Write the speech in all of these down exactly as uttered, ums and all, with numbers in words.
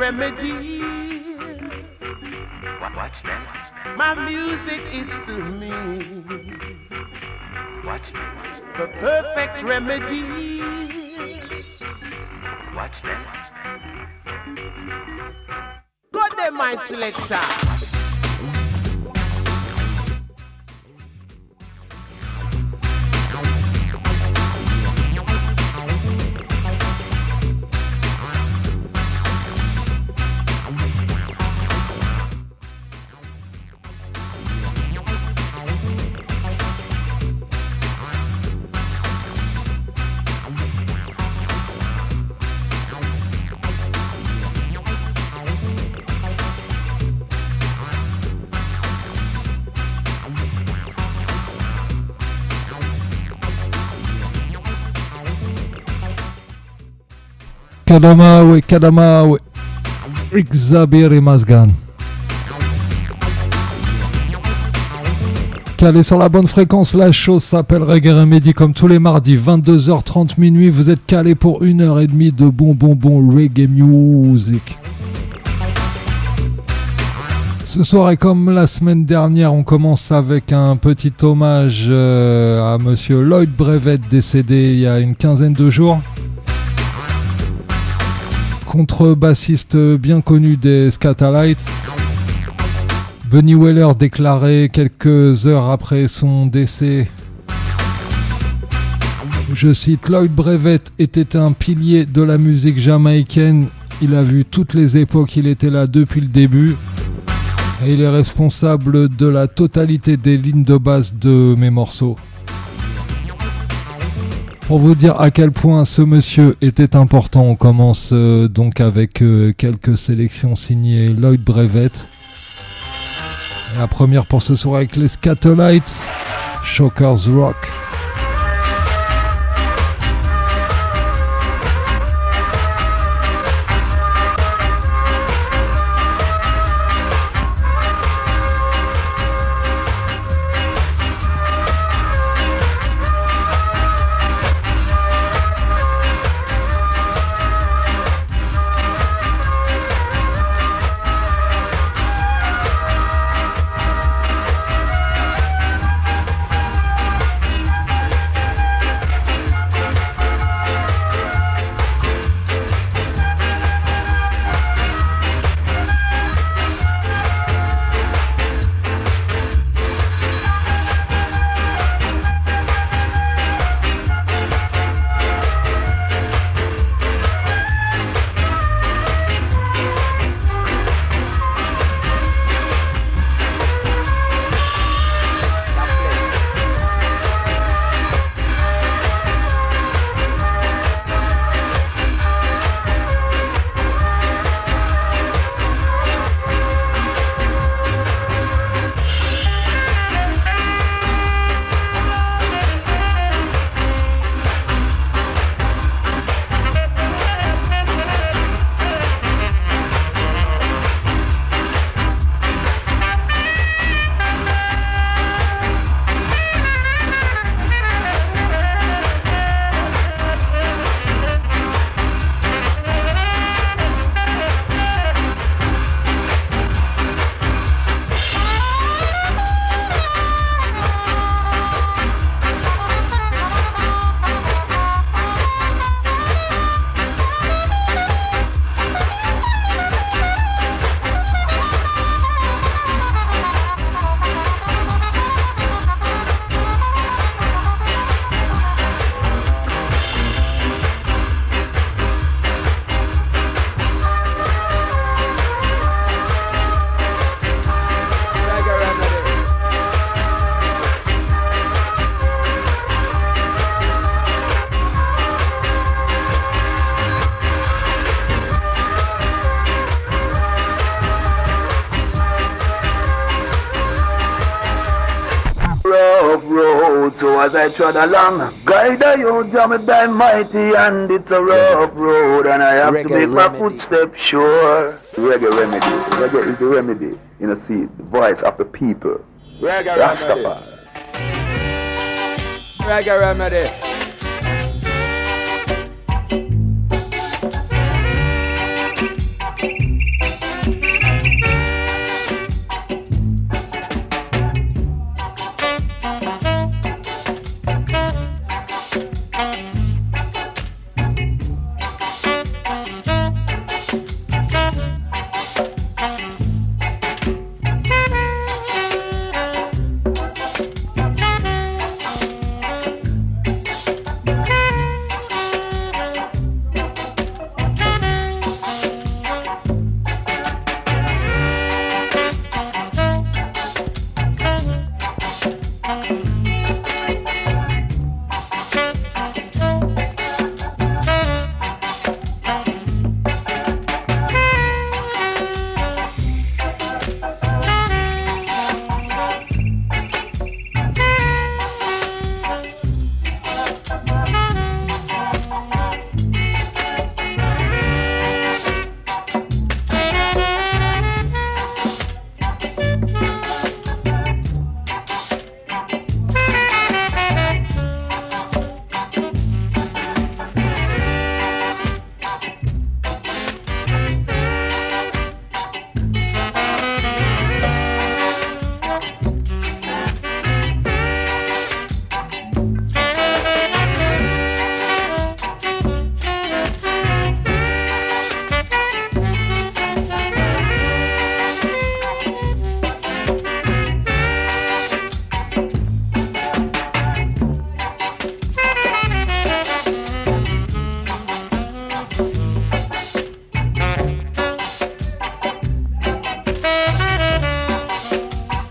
remedy. Watch them. My music is to me. Watch them. The perfect remedy. Watch them. God them my selector. Kadamawe, Kadamawe, Xabir et Mazgan. Calé sur la bonne fréquence, la chose s'appelle Reggae Remedy comme tous les mardis, vingt-deux heures trente minuit. Vous êtes calé pour une heure trente de bon bon bon reggae music. Ce soir et comme la semaine dernière, on commence avec un petit hommage euh, à monsieur Lloyd Brevet, décédé il y a une quinzaine de jours. Contrebassiste bien connu des Scatalites. Bunny Weller déclarait quelques heures après son décès, je cite, Lloyd Brevet était un pilier de la musique jamaïcaine, il a vu toutes les époques, il était là depuis le début et il est responsable de la totalité des lignes de base de mes morceaux. Pour vous dire à quel point ce monsieur était important, on commence euh, donc avec euh, quelques sélections signées Lloyd Brevet. La première pour ce soir avec les Scatolites, Shockers Rock. As I trod along, guide you, Jammy by mighty, and it's a rough road, and I have reggae to make remedy. My footsteps sure. Reggae remedy, reggae is the remedy. You know, see, the voice of the people. Reggae Rastafari. Remedy. Reggae remedy.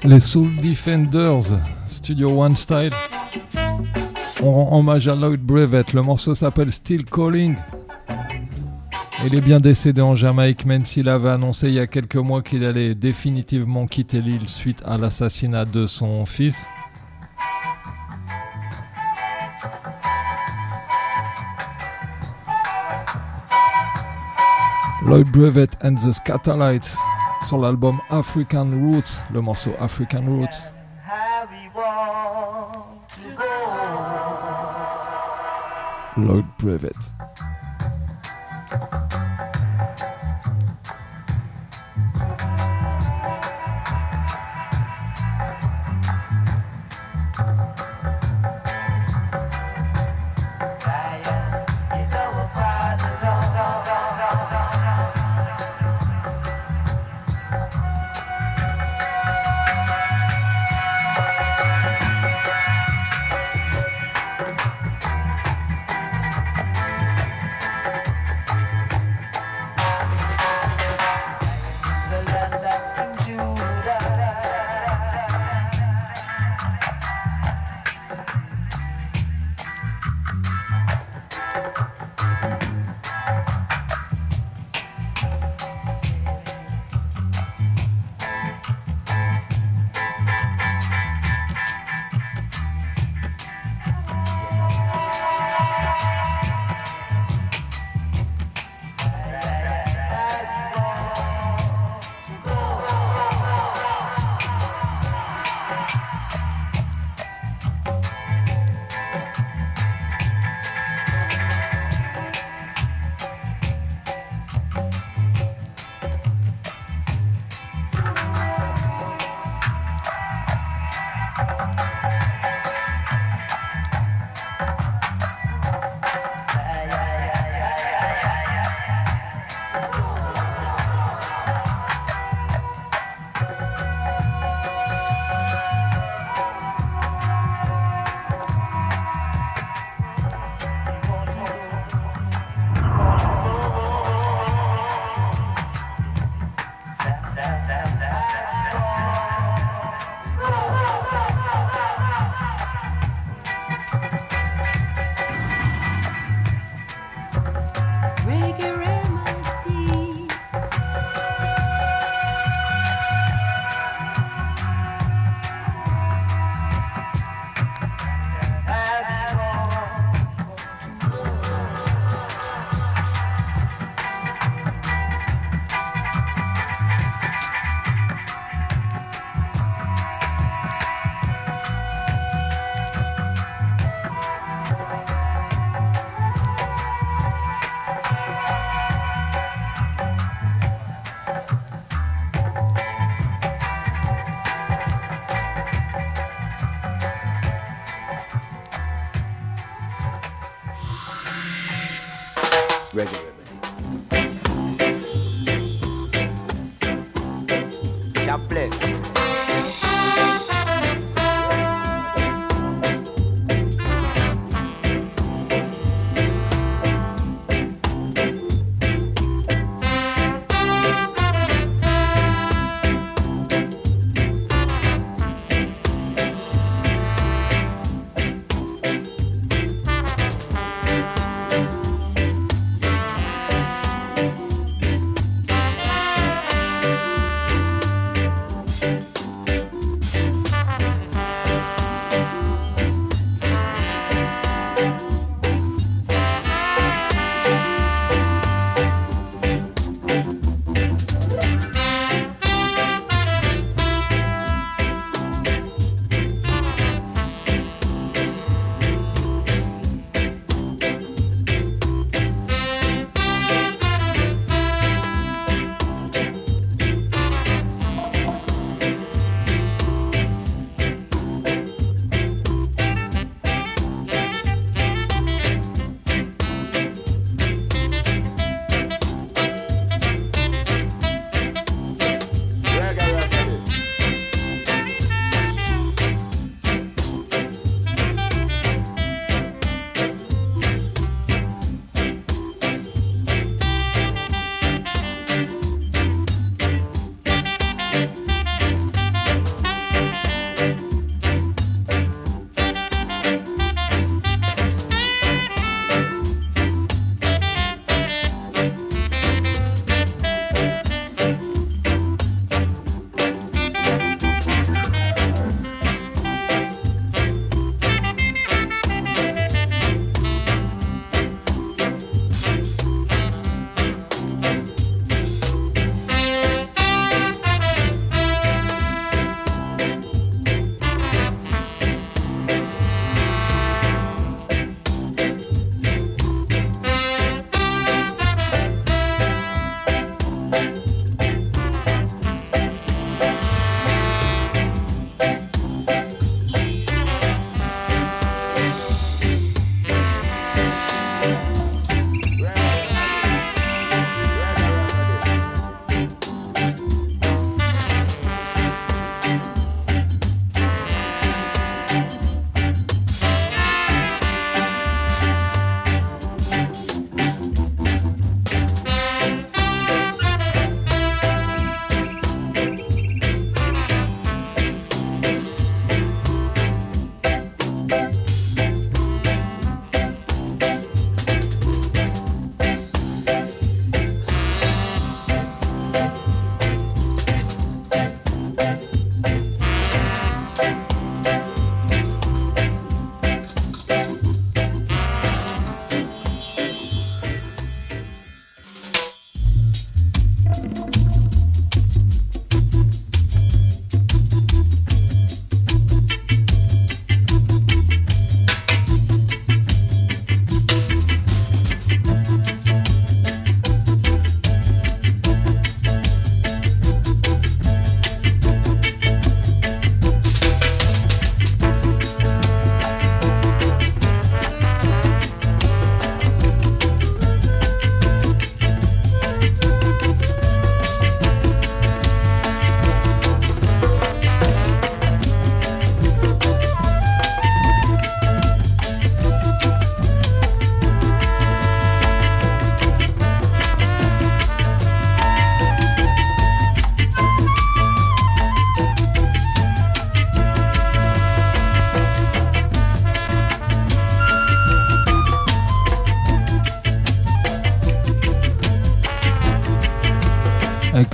Les Soul Defenders, Studio One Style. On rend hommage à Lloyd Brevet. Le morceau s'appelle Still Calling. Il est bien décédé en Jamaïque, même s'il avait annoncé il y a quelques mois qu'il allait définitivement quitter l'île suite à l'assassinat de son fils. Lloyd Brevet and the Scatterlights sur l'album African Roots, le morceau African Roots. Lloyd Brevet. Reggae Remedy. God bless.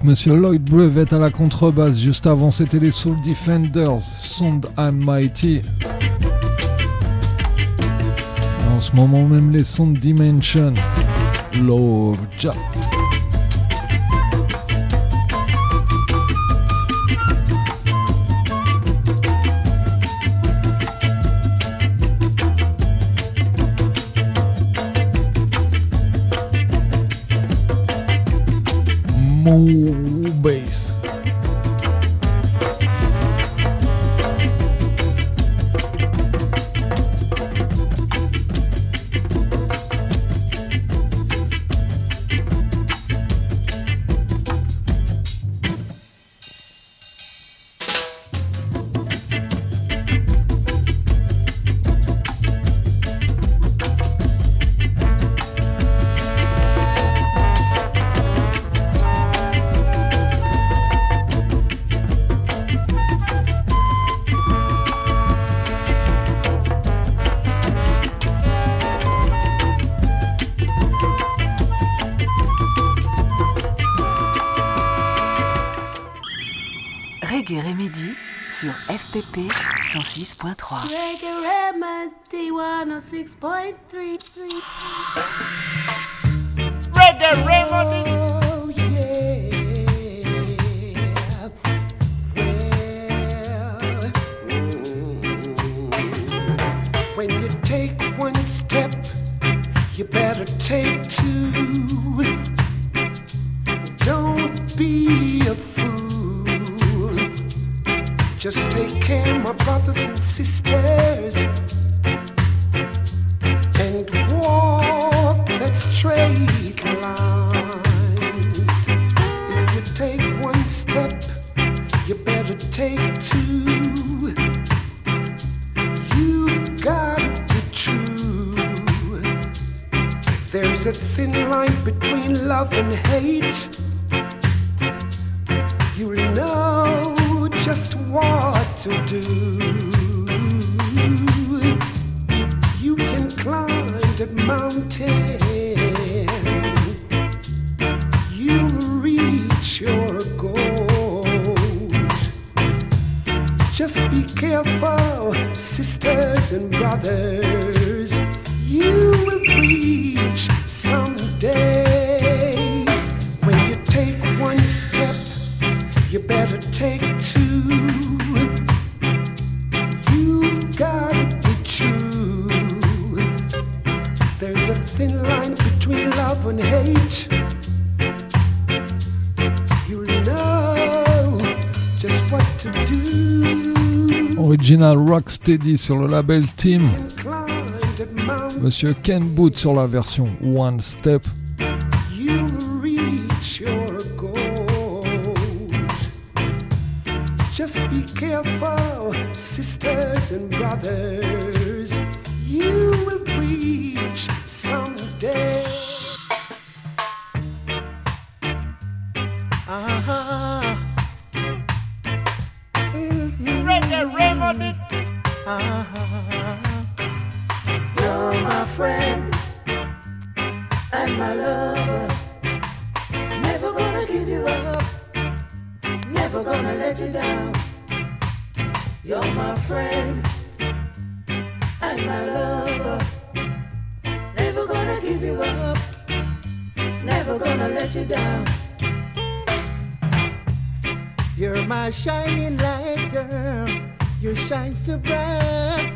Monsieur Lloyd Brevet à la contrebasse. Juste avant, c'était les Soul Defenders, Sound and Mighty. En ce moment même, les Sound Dimension, Love Ja. Mo bass. Reggae Remedy sur F P P cent six point trois. Reggae Remedy cent six point three. Reggae Remedy. Oh, yeah. Well, when you take one step, you better take two. Don't be a fool. Just take care, my brothers and sisters, and walk that straight line. If you take one step, you better take two. You've got to be true. There's a thin line between love and hate. You'll know just what to do. You can climb that mountain. You'll reach your goals. Just be careful, sisters and brothers. You will reach someday. When you take one step, you better take two. You've got to be true. There's a thin line between love and hate. You'll know just what to do. Original Rocksteady sur le label Team. Monsieur Ken Boot sur la version One Step. You'll reach your goals. Just be careful, sisters and brothers. You will reach someday. Uh-huh. Mm-hmm. Reggae Remedy. Uh-huh. You're my friend and my lover. Never gonna give you up. Never gonna let you down. You're my friend and my lover. Never gonna give you up. Never gonna let you down. You're my shining light, girl. You shine so bright,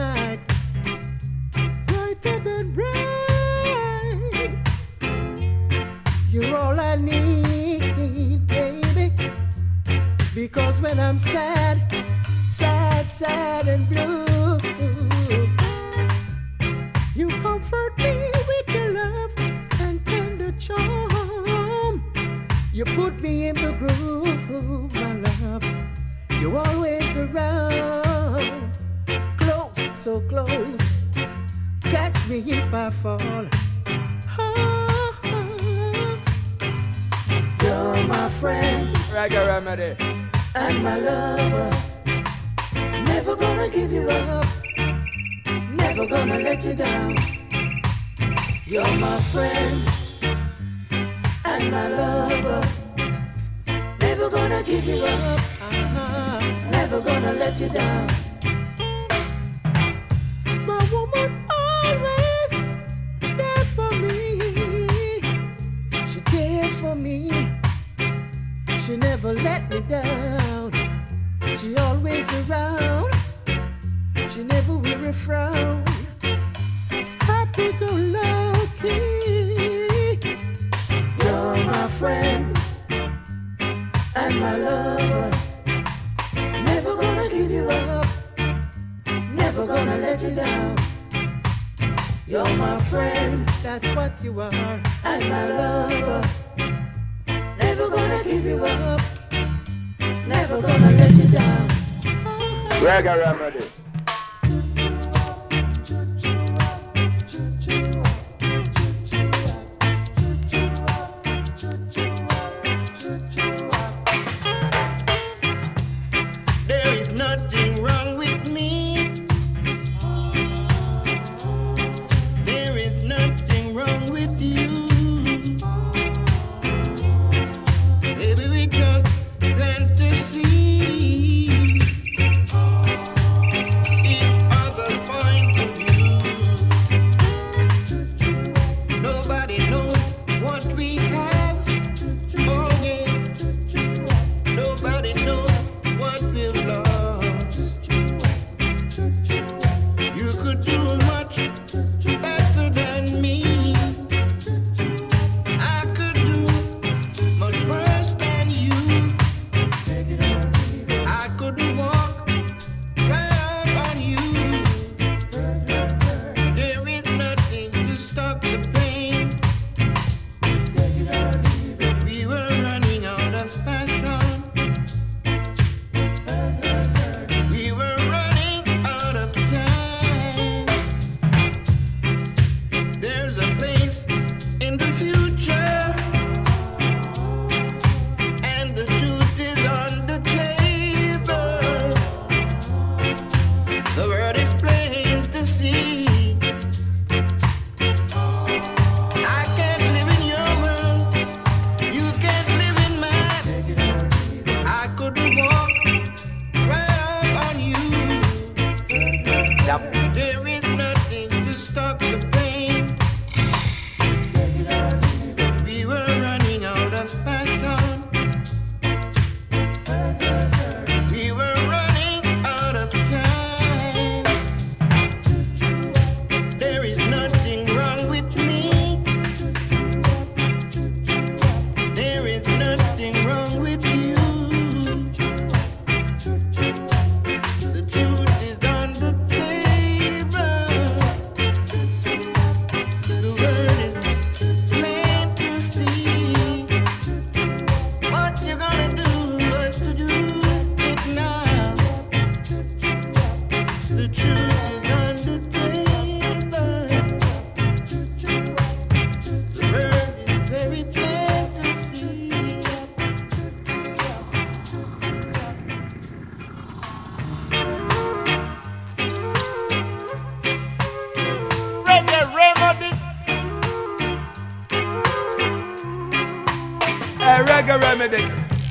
brighter than bright. You're all I need, baby. Because when I'm sad, sad, sad and blue, you comfort me with your love and tender charm. You put me in the groove, my love. You're always around, close, so close. Catch me if I fall. Oh, oh. You're my friend Reggae Remedy and my lover. Never gonna give you up. Never gonna let you down. You're my friend and my lover. give you up, uh-huh. Never gonna let you down. My woman always there for me. She cared for me. She never let me down. She always around. She never will frown. Happy go lucky. You're my friend and my lover. Never gonna give you up. Never gonna let you down. You're my friend, that's what you are, and my lover. Never gonna give you up. Never gonna let you down. Reggae Remedy. There is nothing wrong with me. There is nothing wrong with you. Baby, we just plan to see each other's point of view. Nobody knows what we have. Oh yeah. Nobody knows what we've lost. You could do much better than me. I could do much worse than you. I couldn't walk right up on you. There is nothing to stop the pain. We were running out of passion. We were running out of time. There's a place in the future, and the truth is on the table. The world is plain to see. I can't live in your world. You can't live in mine. I couldn't walk right up on you. There is nothing to stop the pain. We were running out of passion. We were running out of time. There is nothing wrong with me. There is nothing wrong with you. The truth is on the table. The word is plain to see. What you gonna do is to do it now. The truth is on the table. The word is very plain to see. Reggae Remedy. Hey, Reggae Remedy.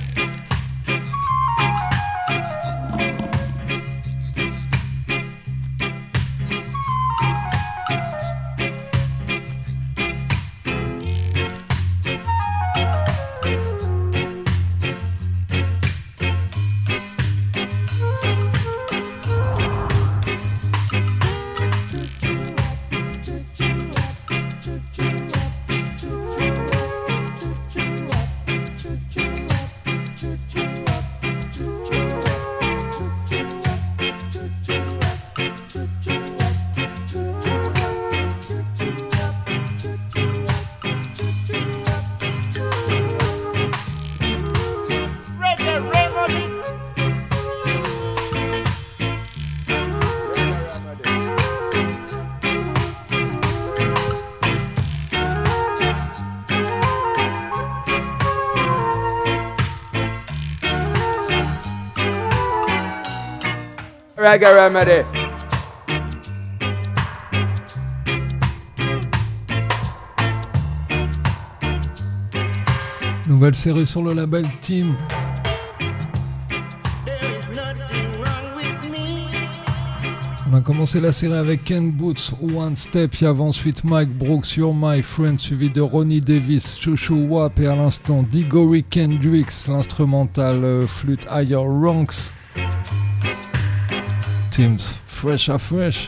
Reggae Remedy. Reggae Remedy. Nouvelle série sur le label Team. On a commencé la série avec Ken Boots, One Step, il y avait ensuite Mike Brooks, You're My Friend, suivi de Ronnie Davis, Chouchou Wap et à l'instant Digory Kendricks, l'instrumental euh, flûte Higher Ranks. Teams, Fresh à Fresh.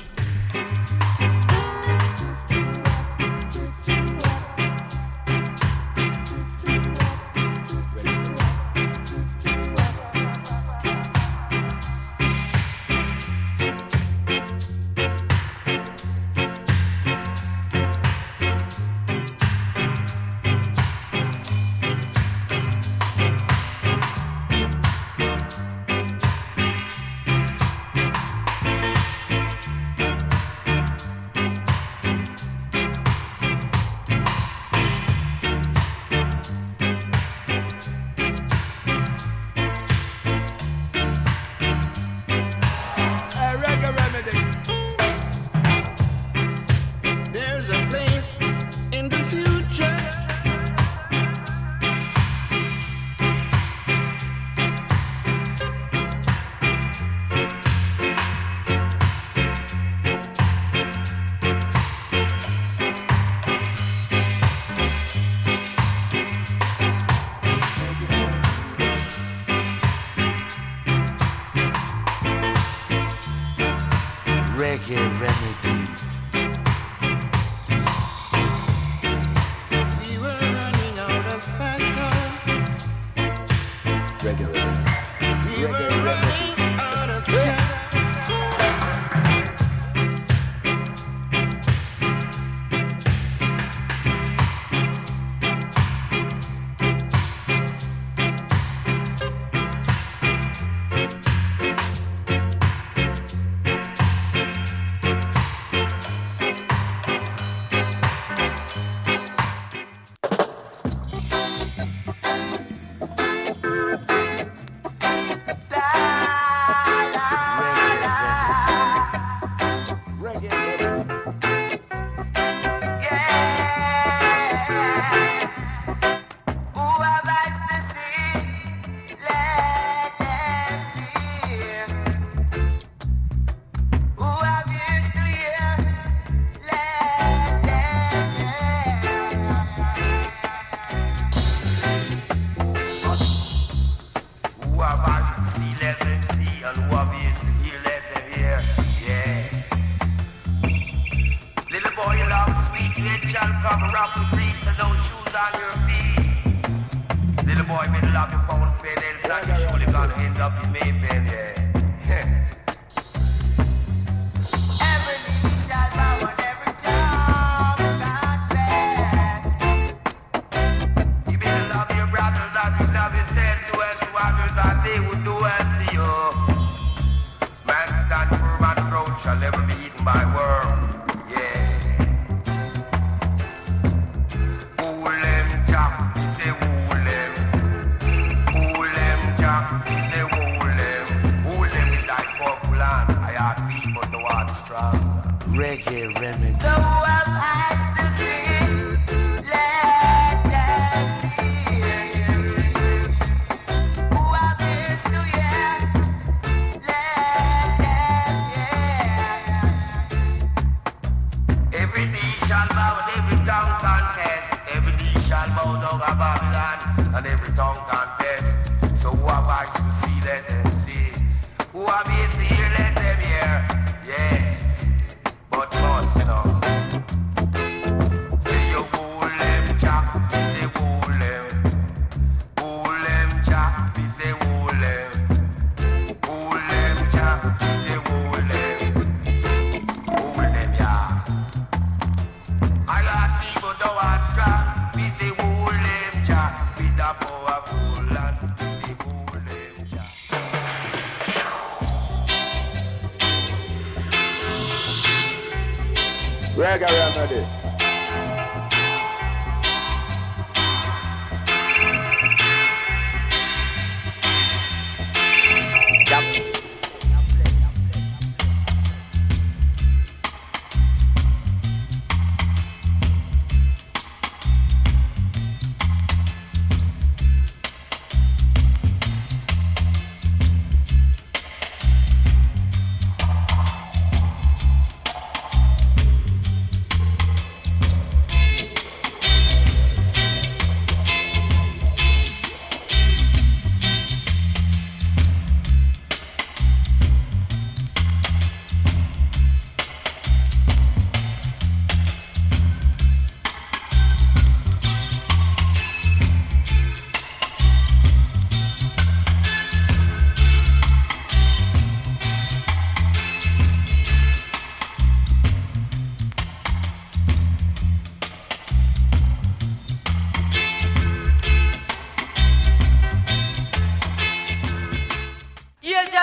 Reggae Remedy.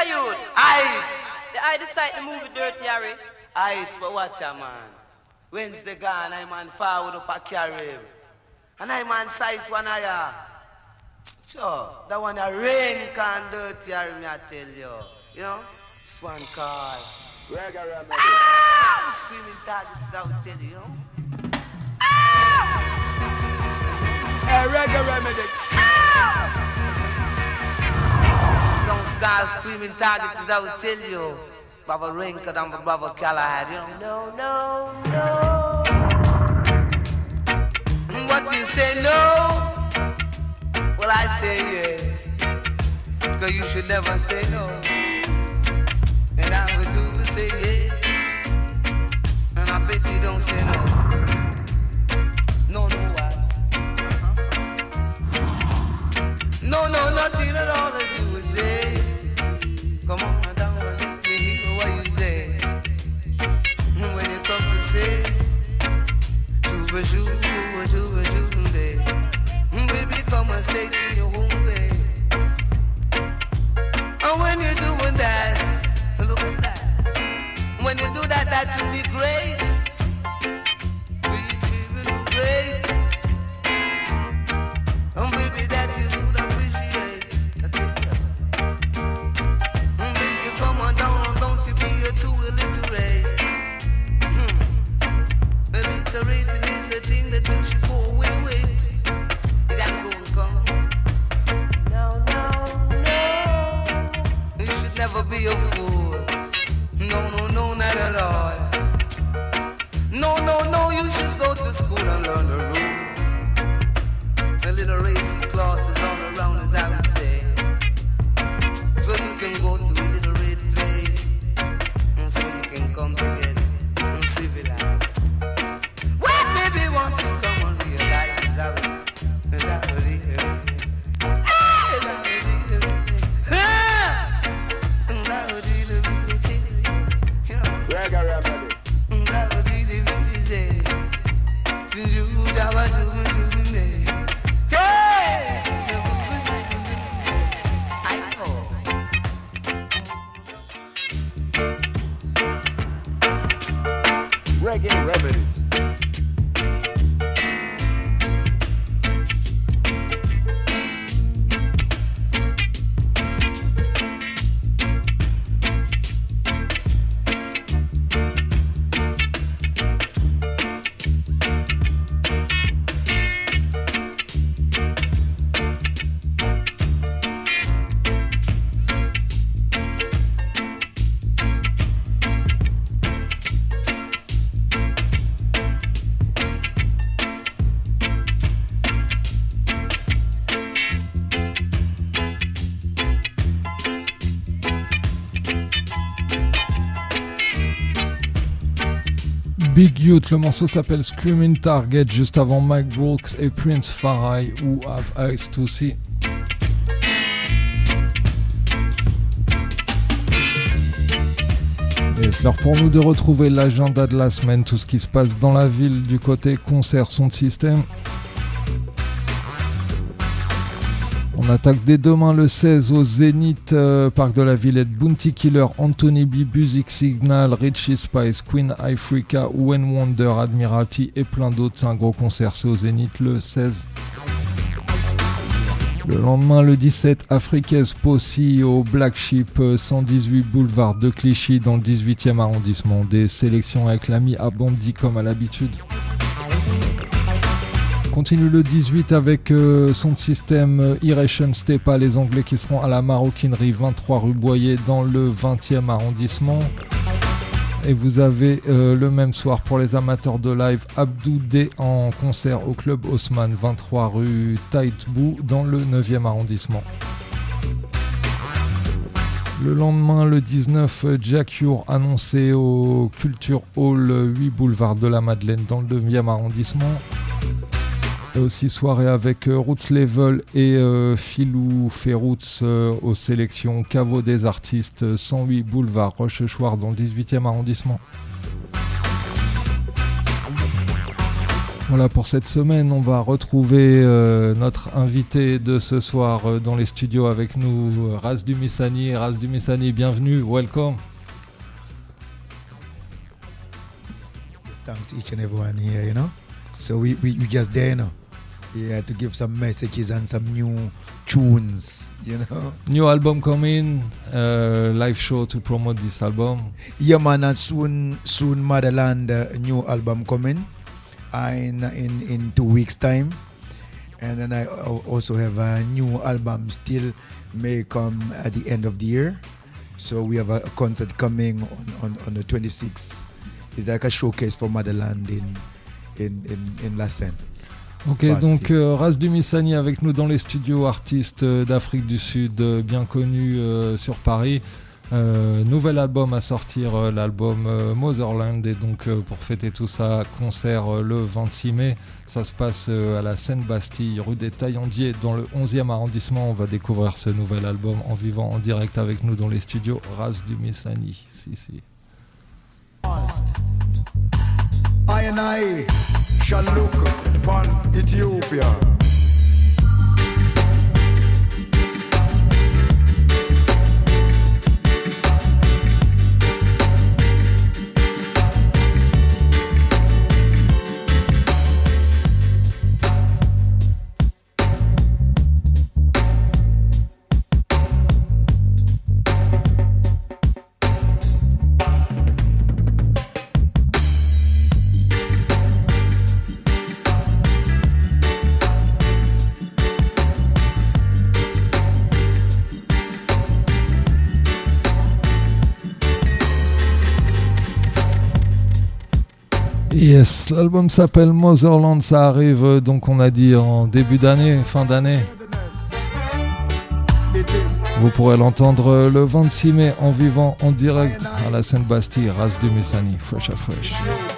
a youth. Aight. The I decide the movie Dirty Harry. Aight, but watch ya, man. Wednesday gone, I man forward up a carry. And I man sight one of ya. Sure, that one a rain can Dirty Harry, me I tell you. You know? This one called Reggae Remedy. Ah! Screaming targets, I will tell you, you know? Hey, Reggae Remedy. Some scars screaming targets, I will tell you. Baba Rinka and Baba Galahad, you know? No, no, no. What you say, no? Well, I say yeah. Cause you should never say no. And I would do is say yeah. And I bet you don't say no. No, no, why? No, no, nothing at all to do is say. Come on, I don't want to hear what you say. When you come to say, Shuba, shuba, shuba, shuba, day. Baby, come and say to your home, babe. And when you're doing that, look at that. When you do that, that should be great. Great. And baby, that you would appreciate. And baby, come on down, don't you be a too illiterate. Hmm. Illiterate is a thing that you should go away with. You gotta go and come. No, no, no. You should never be a fool. No, no, no, not at all. No, no, no, you should go to school and learn the rules. The little racy classes all around, as I would say. So you can go to a little red place, and so you can come together and civilize. Well, baby, won't you come and realize, as I would, as I would hear. As I would hear. As I would hear. You know. Reggae Remedy. Reggae Remedy. Big Youth, le morceau s'appelle Screaming Target, juste avant Mike Brooks et Prince Farai, Who Have Eyes to See. Et c'est l'heure pour nous de retrouver l'agenda de la semaine, tout ce qui se passe dans la ville du côté concert, son système. On attaque dès demain le seize au Zénith, euh, Parc de la Villette, Bounty Killer, Anthony B, Music Signal, Richie Spice, Queen Africa, When Wonder, Admiralty et plein d'autres. C'est un gros concert, c'est au Zénith le seize. Le lendemain, le dix-sept, Africaise Posse au Black Sheep, cent dix-huit boulevard de Clichy dans le dix-huitième arrondissement. Des sélections avec l'ami Abandi comme à l'habitude. Continue le dix-huit avec euh, son système euh, Iration Stepa, les Anglais qui seront à la Maroquinerie, vingt-trois rue Boyer dans le vingtième arrondissement. Et vous avez euh, le même soir pour les amateurs de live Abdou D en concert au club Haussmann, vingt-trois rue Taïtbou dans le neuvième arrondissement. Le lendemain, le dix-neuf, Jack Cure annoncé au Culture Hall, huit boulevard de la Madeleine dans le neuvième arrondissement. Et aussi soirée avec euh, Roots Level et euh, Philou Ferroots euh, aux sélections Caveau des artistes, cent huit boulevard Rochechouart dans le dix-huitième arrondissement. Voilà pour cette semaine, on va retrouver euh, notre invité de ce soir euh, dans les studios avec nous, euh, Ras Dumisani. Ras Dumisani, bienvenue, welcome. Thanks to each and everyone here, you know. So we, we, we just there, you know. Yeah, to give some messages and some new tunes, you know. New album coming, uh, live show to promote this album. Yeah, man, and soon, soon Motherland, uh, new album coming. In, in in two weeks time, and then I also have a new album still may come at the end of the year. So we have a concert coming on, on, on the twenty-sixth. It's like a showcase for Motherland in in in, in La Seine. Ok, Bastille. Donc euh, Ras Dumisani avec nous dans les studios, artiste euh, d'Afrique du Sud, euh, bien connu euh, sur Paris. Euh, nouvel album à sortir, euh, l'album euh, Motherland, et donc euh, pour fêter tout ça, concert euh, le vingt-six mai. Ça se passe euh, à la Seine-Bastille, rue des Taillandiers, dans le onzième arrondissement. On va découvrir ce nouvel album en vivant en direct avec nous dans les studios. Ras Dumisani, si si. I and I shall look upon Ethiopia. Yes, l'album s'appelle Motherland, ça arrive euh, donc on a dit en début d'année, fin d'année. Vous pourrez l'entendre euh, le vingt-six mai en vivant en direct à la Seine-Bastille, Ras Dumisani, fresh à fresh.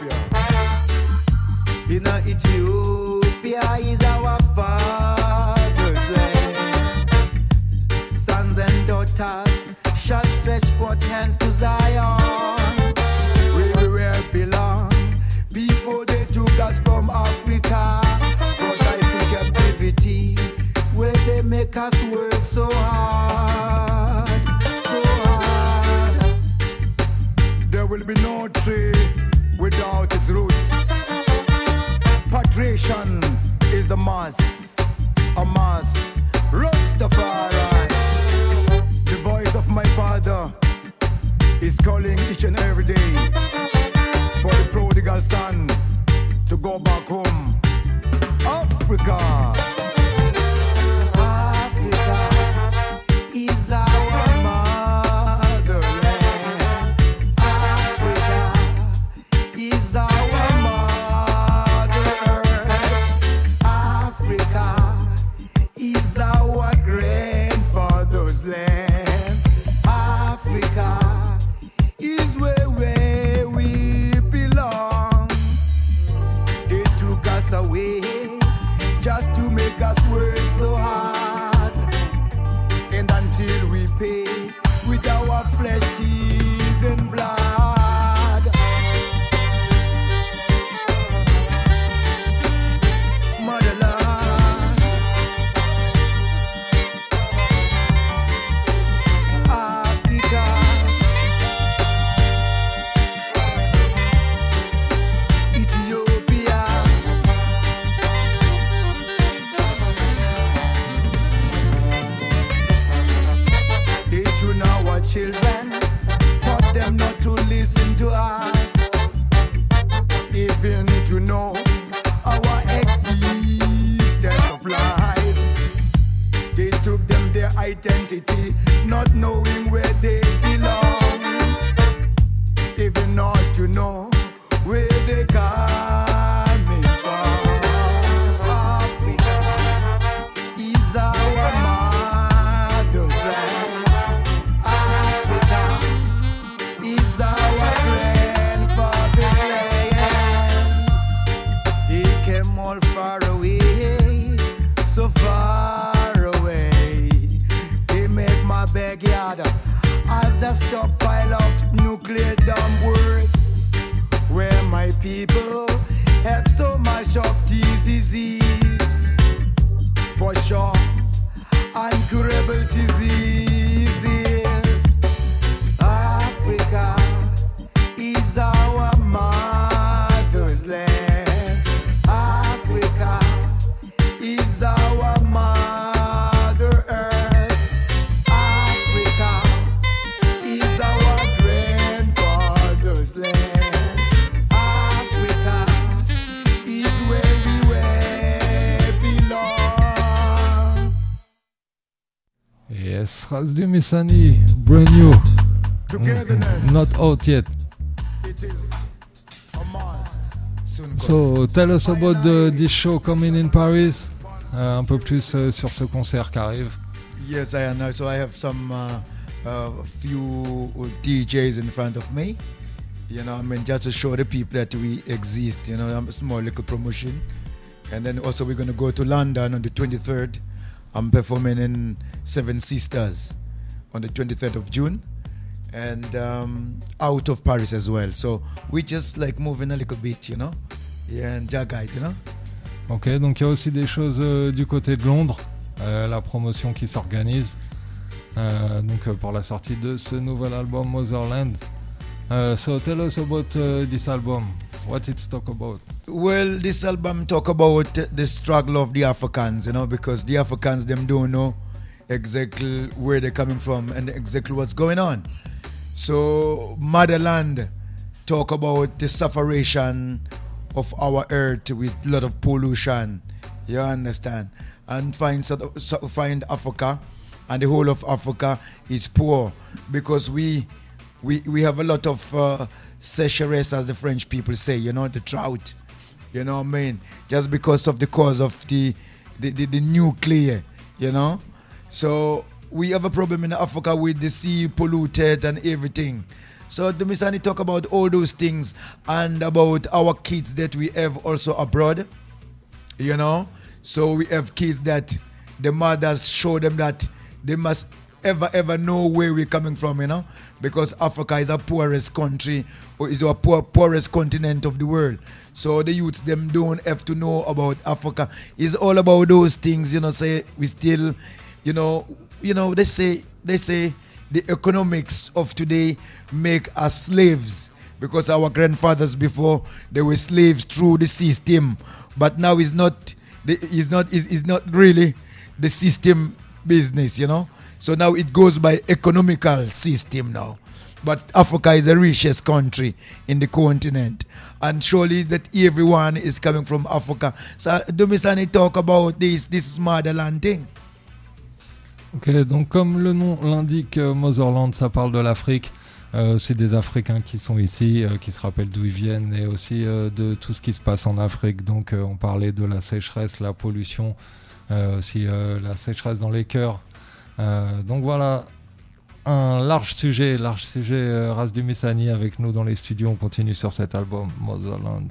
In Ethiopia is our father's land. Sons and daughters shall stretch forth hands to Zion, where we will belong. Before they took us from Africa, brought us to captivity, where they make us work so hard, so hard. There will be no tree without its roots. Patrician is a must, a must. Rastafari, the voice of my father is calling each and every day for the prodigal son to go back home. Africa. Africa is our motherland. Africa is our mother earth. Africa is our grandfather's land. Africa is where, where we belong. They took us away just to make us work so hard, and until we pay with our flesh, tears and blood. Motherland, Africa, Ethiopia. Teach you now our children, taught them not to listen to us, even to know our existence of life. They took them their identity, not knowing where they belong, even not to know where they coming from. Africa is our mother's land. Africa is our grandfather's land. They came all far away, so far away. They make my backyard as a stockpile of nuclear dumb words, where my people have so much of diseases, for sure, incurable diseases. Africa is our mother's land. Africa is our mother earth. Africa is our grandfather's land. Africa is where we were belong. Yes, Ras du Missani, brand new. Togetherness. Not out yet. It is a must. Soon So tell us about the, this show coming in Paris. Euh, un peu plus euh, sur ce concert qui arrive. Yes, I know. So I have some uh, uh, few D Js in front of me. You know, I mean, just to show the people that we exist. You know, a small little promotion. And then also we're going to go to London on the twenty-third. I'm performing in Seven Sisters on the twenty-third of June. And um, out of Paris as well. So we just like moving a little bit, you know. Yeah, and Jagite, you know. Ok, donc il y a aussi des choses euh, du côté de Londres, euh, la promotion qui s'organise euh, donc euh, pour la sortie de ce nouvel album Motherland. Uh, so tell us about uh, this album. What it's talk about? Well, this album talk about the struggle of the Africans, you know, because the Africans them don't know exactly where they're coming from and exactly what's going on. So Motherland talk about the sufferation of our earth with a lot of pollution, you understand, and find find Africa, and the whole of Africa is poor because we we we have a lot of uh, sécheresse, as the French people say, you know, the drought, you know what I mean, just because of the cause of the the, the, the nuclear, you know. So we have a problem in Africa with the sea polluted and everything. So the Missani talk about all those things and about our kids that we have also abroad, you know. So we have kids that the mothers show them that they must ever, ever know where we're coming from, you know, because Africa is the poorest country, or is the poor, poorest continent of the world. So the youths, them don't have to know about Africa. It's all about those things, you know, say we still, you know, you know, they say, they say the economics of today make us slaves, because our grandfathers before, they were slaves through the system, but now it's not, it's not, it's not really the system business, you know. So now it goes by economical system now. But Africa is the richest country in the continent, and surely that everyone is coming from Africa. So Dumisani talk about this, this is motherland thing. Ok, donc comme le nom l'indique, euh, Motherland, ça parle de l'Afrique. Euh, c'est des Africains qui sont ici, euh, qui se rappellent d'où ils viennent, et aussi euh, de tout ce qui se passe en Afrique. Donc euh, on parlait de la sécheresse, la pollution, euh, aussi euh, la sécheresse dans les cœurs. Euh, donc voilà, un large sujet, large sujet euh, Ras du Missani avec nous dans les studios. On continue sur cet album, Motherland.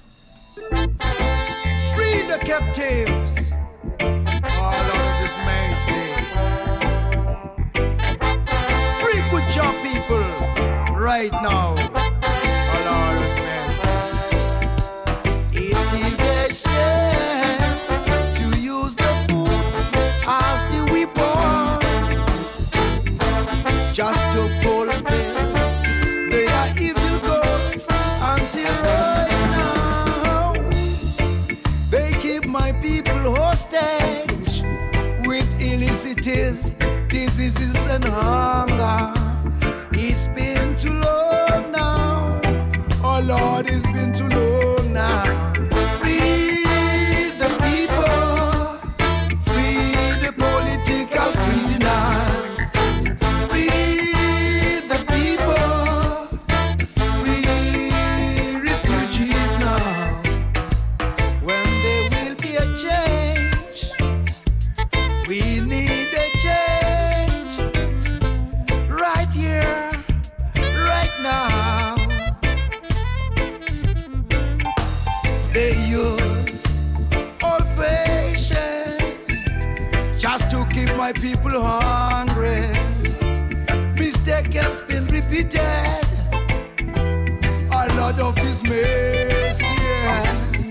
Free the captives. All out of this mercy. Free good job people right now. All out of this mercy. It is a shame to use the food as the weapon just to fulfill their evil goals. Until right now they keep my people hostage with illicit diseases and hunger. It's been too long now. Oh Lord, it's been too long now. Free the people, free the political prisoners, free the people, free refugees now. When there will be a change, we need a change right here, right now. They use old fashion just to keep my people hungry. Mistake has been repeated. A lot of this mess, yeah.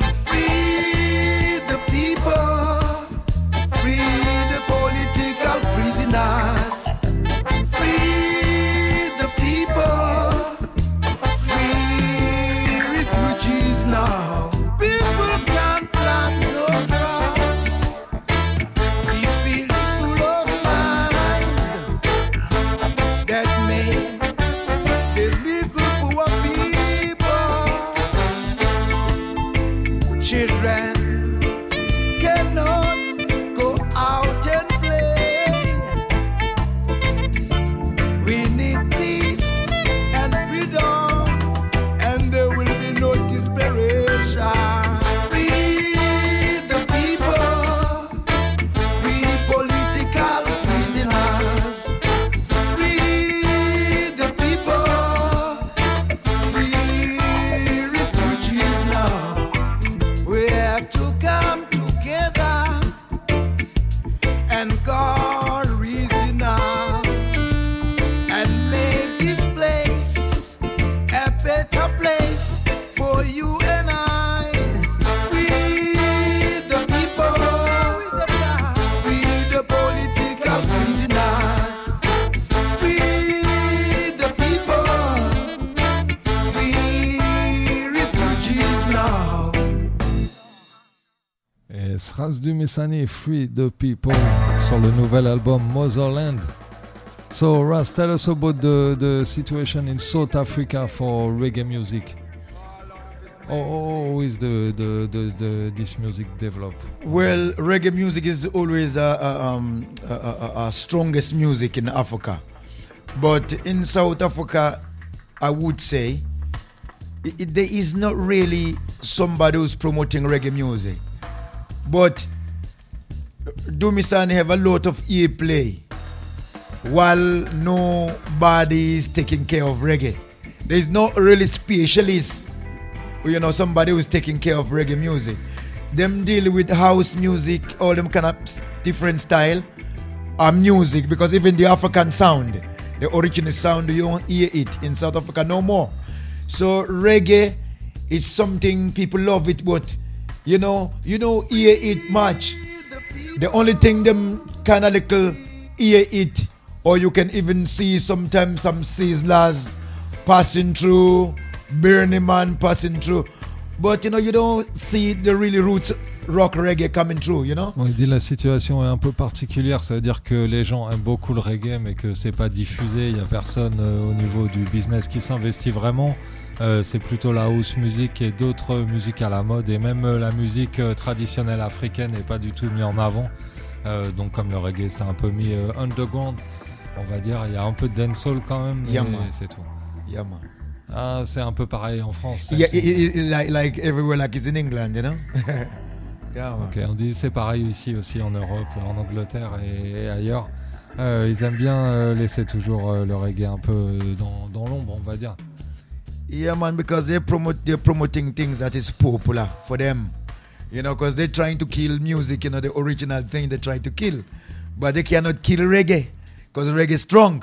that made the little poor people. Children cannot go out and play. We need peace and freedom, and there will be no desperation. Ras du Messani, Free the People, sur le nouvel album Motherland. So Ras, tell us about the, the situation in South Africa for reggae music. How, how is the, the, the, the, this music develop? Well, reggae music is always a, a, um, a, a, a strongest music in Africa. But in South Africa, I would say, it, it, there is not really somebody who's promoting reggae music. But Dumisani have a lot of airplay while nobody is taking care of reggae. There is not really specialist, you know, somebody who's taking care of reggae music. Them deal with house music, all them kind of different style of music, because even the African sound, the original sound, you don't hear it in South Africa no more. So reggae is something people love it, but You know, you know, hear it much. The only thing them kind of little hear it, or you can even see sometimes some Sizzlers passing through, Bernie Man passing through. But you know, you don't see the really roots rock reggae coming through, you know. On dit la situation est un peu particulière, ça veut dire que les gens aiment beaucoup le reggae, mais que c'est pas diffusé. Il y a personne euh, au niveau du business qui s'investit vraiment. Euh, c'est plutôt la house music et d'autres musiques à la mode, et même euh, la musique euh, traditionnelle africaine n'est pas du tout mise en avant. Euh, donc comme le reggae c'est un peu mis euh, underground, on va dire, il y a un peu de dancehall quand même, mais yeah, c'est tout. Yeah, man. Ah, c'est un peu pareil en France. Yeah, it, it, it, like, like everywhere, like it's in England, you know. Yeah, man. Ok, on dit c'est pareil ici aussi en Europe, en Angleterre et, et ailleurs. Euh, ils aiment bien euh, laisser toujours euh, le reggae un peu dans, dans l'ombre, on va dire. Yeah, man, because they promote, they're promoting things that is popular for them. You know, because they're trying to kill music, you know, the original thing they try to kill. But they cannot kill reggae, because reggae is strong.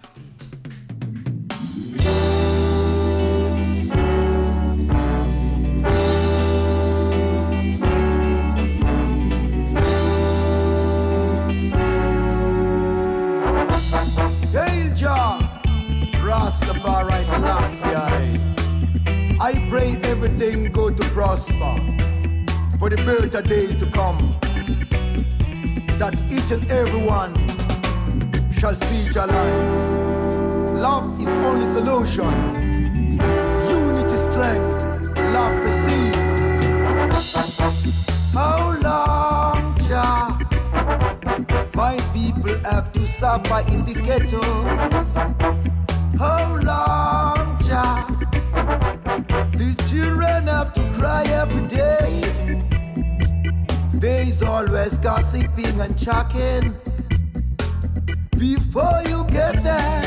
Hail Jah, Rastafari Selassie. I pray everything go to prosper for the better days to come, that each and every one shall see your life. Love is only solution. Unity, strength, love perceives. How long, Jah, my people have to suffer in the ghettos? How long, Jah, the children have to cry every day? There's always gossiping and chatting before you get there.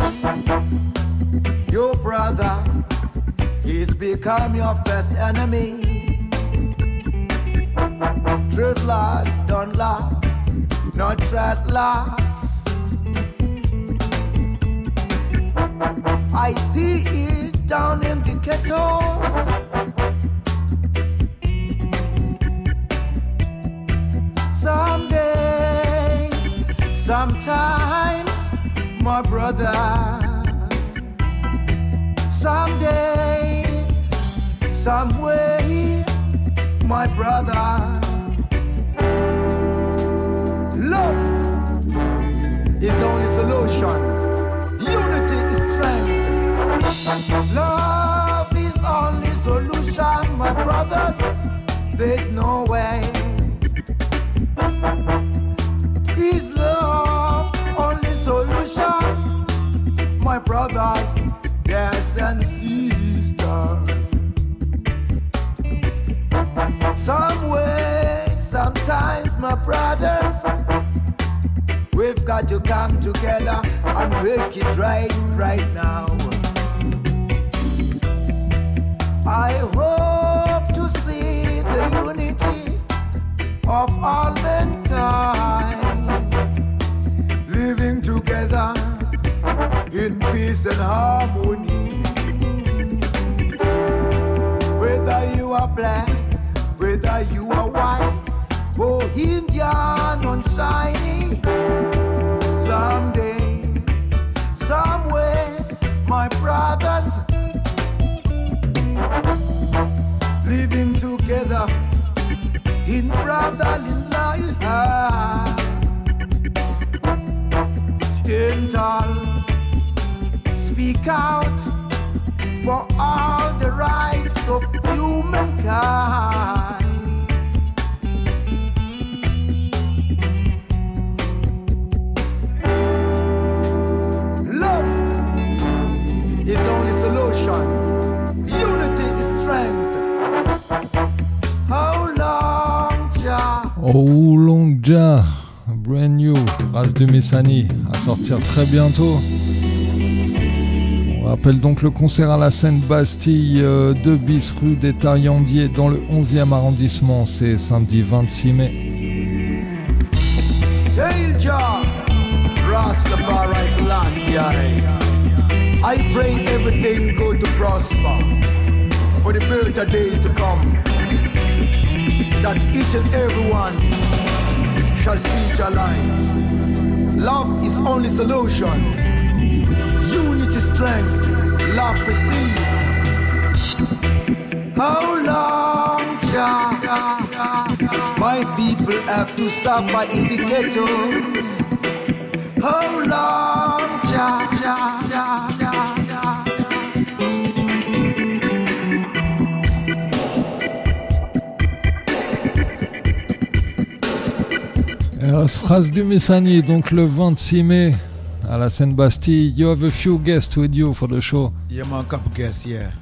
Your brother is become your first enemy. Dreadlocks don't laugh, not dreadlocks. I see it down in the ghettos. Someday, sometimes, my brother. Someday, some way, my brother. Love is the only solution. there's no way. Is love only solution? My brothers, yes, and sisters. Some way, sometimes, my brothers, we've got to come together and make it right, right now. I hope to see the unity of all mankind living together in peace and harmony. Whether you are black, whether you are white, or Indian or shiny, someday, somewhere, my brothers, living together in brotherly life. Stand tall, speak out for all the rights of humankind. Love is the only solution. Unity is strength. How long, Jah? Oh Long Jah, brand new, Ras de Messani, à sortir très bientôt. On rappelle donc le concert à la Seine-Bastille, euh, deux bis rue des Taillandiers dans le onzième arrondissement, c'est samedi vingt-six mai. Hail Jah, Rastafari Selassie. I pray everything go to prosper for the better days to come, that each and every one shall see Jah light. Love is only solution. Unity, strength, love perceives. How long, Jah, my people have to suffer in the ghettos? How long, Jah, Jah, Jah, Jah, Jah? Ras de Messani, donc le vingt-six mai à la Seine-Bastille. You have a few guests with you for the show. Yeah, man, couple guests, yeah.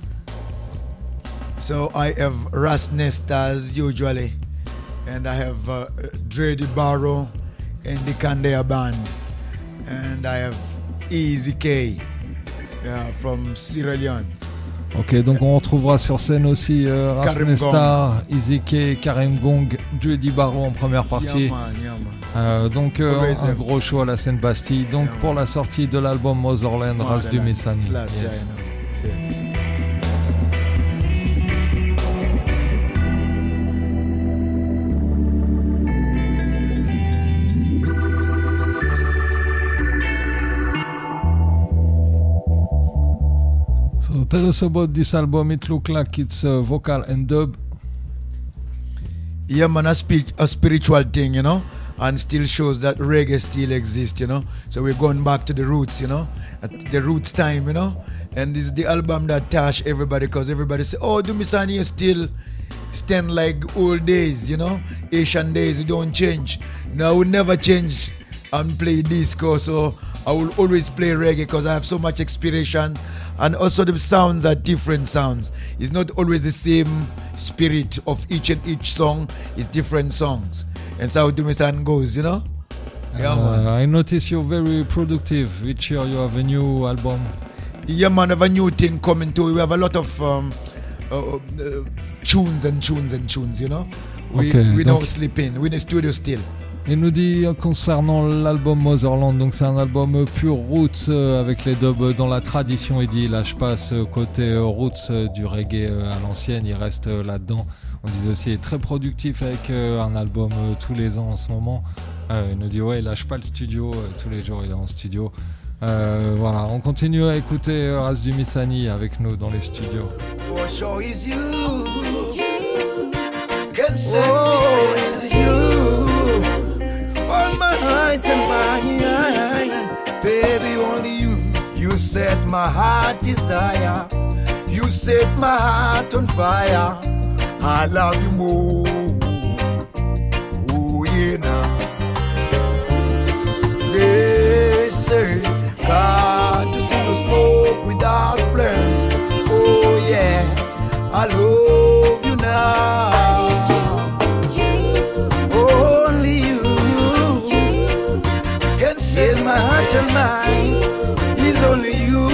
So I have Ras Nesta as usually, and I have uh, Dreddy Barrow and the Kandea Band, and I have Easy K uh, from Sierra Leone. Ok, donc on retrouvera sur scène aussi euh, Ras Nesta, Easy K, Karim Gong, Dreddy Barrow en première partie. Yeah, man, yeah, man. Euh, donc euh, Always un have. gros show à la Seine-Bastille. Donc Yeah, pour la sortie de l'album Motherland, Ras de Messani. Slash, Yes. yeah, I know. Yeah. So tell us about this album. It looks like it's uh, vocal and dub. Yeah, man, a, spi- a spiritual thing, you know, and still shows that reggae still exists, you know. So we're going back to the roots, you know, at the roots time, you know. And this is the album that touch everybody, because everybody say, oh, Dumisani, you still stand like old days, you know, Asian days, you don't change. No, I will never change and play disco, so I will always play reggae because I have so much inspiration. And also the sounds are different sounds. It's not always the same spirit of each and each song. It's different songs. And so how Dumisani goes, you know? Yeah, man. Uh, I notice you're very productive. Each year you have a new album. Yeah, man, have a new thing coming too. We have a lot of um, uh, uh, tunes and tunes and tunes, you know? We, Okay, we donc- don't sleep in. We're in the studio still. Il nous dit euh, concernant l'album Motherland, donc c'est un album euh, pur roots euh, avec les dubs euh, dans la tradition. Il dit il lâche pas ce côté euh, roots euh, du reggae euh, à l'ancienne, il reste euh, là-dedans. On disait aussi il est très productif avec euh, un album euh, tous les ans en ce moment. Euh, il nous dit ouais il lâche pas le studio, euh, tous les jours il est en studio. Euh, voilà, on continue à écouter euh, Ras de Messani avec nous dans les studios. For sure is you. Can set me free. You on my heart and my mind. Baby, only you. You set my heart desire. You set my heart on fire. I love you more. Oh yeah now. They say God to see no smoke without flames. Oh yeah, I love you now. I need you. Only you, you can save my heart and mind. It's only you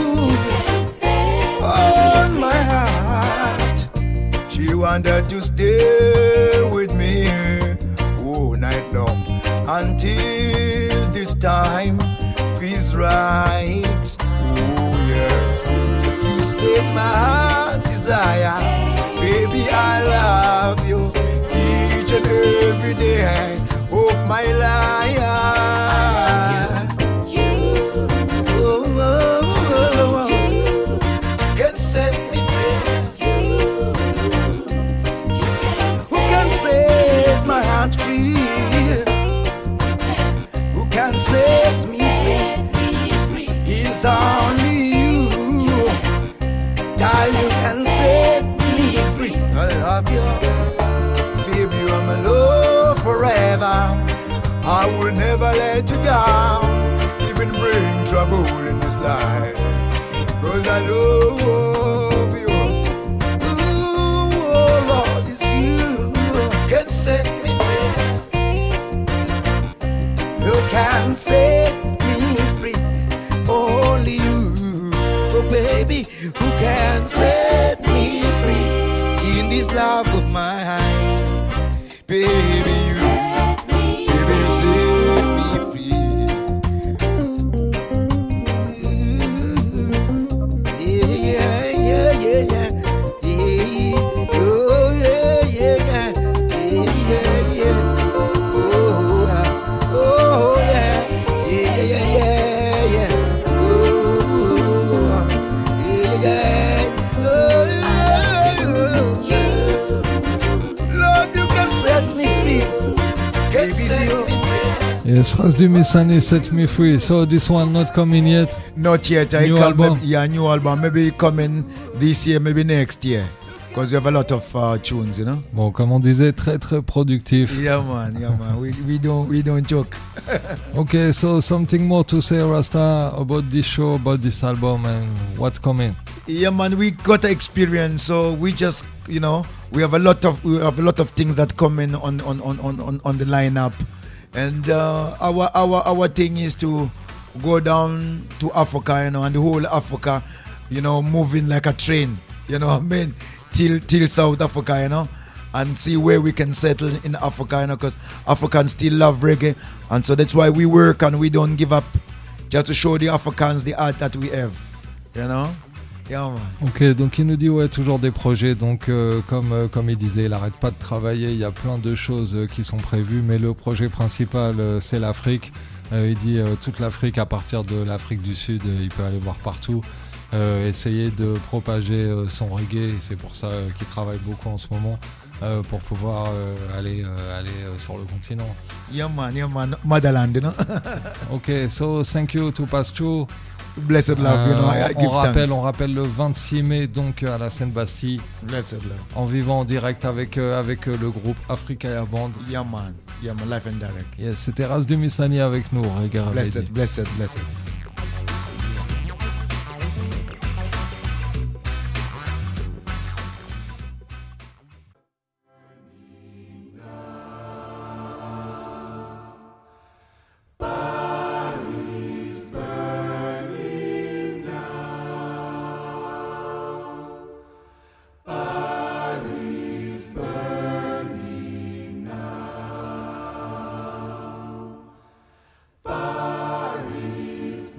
on my heart. She wanted to stay with me all night long until this time feels right. Oh yes, you saved my heart desire. Baby, I love you each and every day of my life. You, oh, oh, oh, oh, can set me free. Who can set my heart free? Who can set me free? It's only you. Darling, you can set me free. I love you, baby, you're my love forever. I will never let you down, even bring trouble in this life, cause I love you. Ooh, oh Lord, it's you can set me free. You can set me free. Only you, oh baby, who can set me free in this love of mine, baby, you. Yes, Ras du Missani set me free. So this one not coming yet? Not yet. I New come album? Maybe, yeah, new album. Maybe coming this year, maybe next year. Because we have a lot of uh, tunes, you know. Bon, comme on disait, très très productif. Yeah man, yeah man. We, we don't we don't joke. Okay, so something more to say, Rasta, about this show, about this album, and what's coming? Yeah man, we got experience, so we just, you know, we have a lot of we have a lot of things that come in on on on on, on, on the lineup. And uh, our our our thing is to go down to Africa, you know, and the whole Africa, you know, moving like a train, you know what I mean, till till South Africa, you know, and see where we can settle in Africa, you know, because Africans still love reggae, and so that's why we work and we don't give up, just to show the Africans the art that we have, you know. Yeah, man. Ok, donc il nous dit ouais toujours des projets, donc euh, comme, euh, comme il disait, il n'arrête pas de travailler, il y a plein de choses euh, qui sont prévues, mais le projet principal euh, c'est l'Afrique. Euh, il dit euh, toute l'Afrique, à partir de l'Afrique du Sud, euh, il peut aller voir partout, euh, essayer de propager euh, son reggae, et c'est pour ça euh, qu'il travaille beaucoup en ce moment, euh, pour pouvoir euh, aller, euh, aller euh, sur le continent. Yeah man, yeah man, motherland, you know. Ok, so thank you to pass through. Blessed love, you know, I, I on, give rappelle, thanks. on rappelle le vingt-six mai donc à la Seine-Bastille. Blessed love. En vivant en direct avec, euh, avec euh, le groupe Africa Air Band. Yeah man, yeah man, live and direct. Yes, c'était Ras du Missani avec nous, regarde. Blessed, blessed, blessed. Paris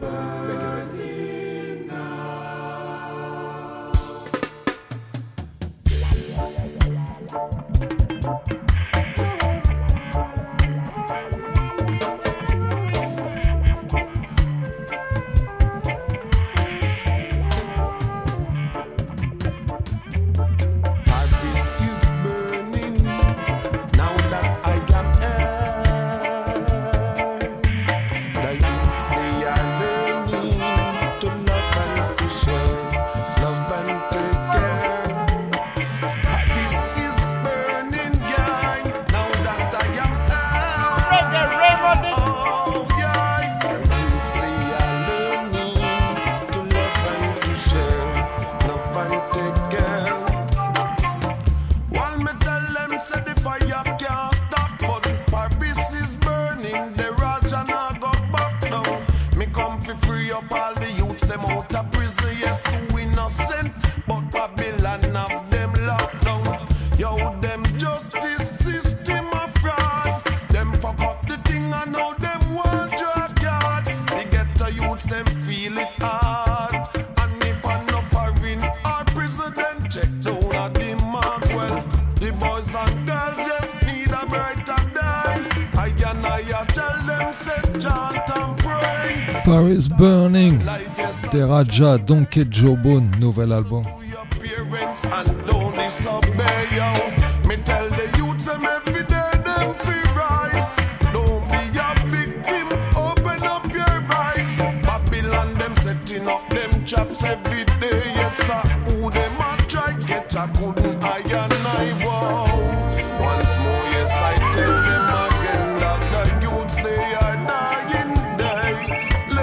up all the youths them out of prison. Yes, who innocent, but Babylon have them locked down. Yo, them justice system a fraud. Them fuck up the thing and now them want drag yard. The ghetto youths them feel it hard. And if enough foreign or president check down at the mark, well, the boys and girls just need a brighter day. I and I tell them set chant and pray. Paris Burning, Deraja, Donkey Joe Bone, nouvel album. Parents and don't disobey, yo. Me tell the youths them every day them free rise. Don't be a victim, open up your eyes. Babylon them setting up them traps every day, yes sir. Who them a try get a couldn't I and I wow. Once more yes I tell them again that the youths they are dying day.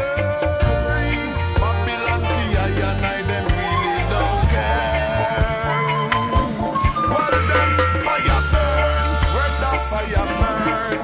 Lay Babylon the I and I them really don't care. Well then fire burn, red the fire burn,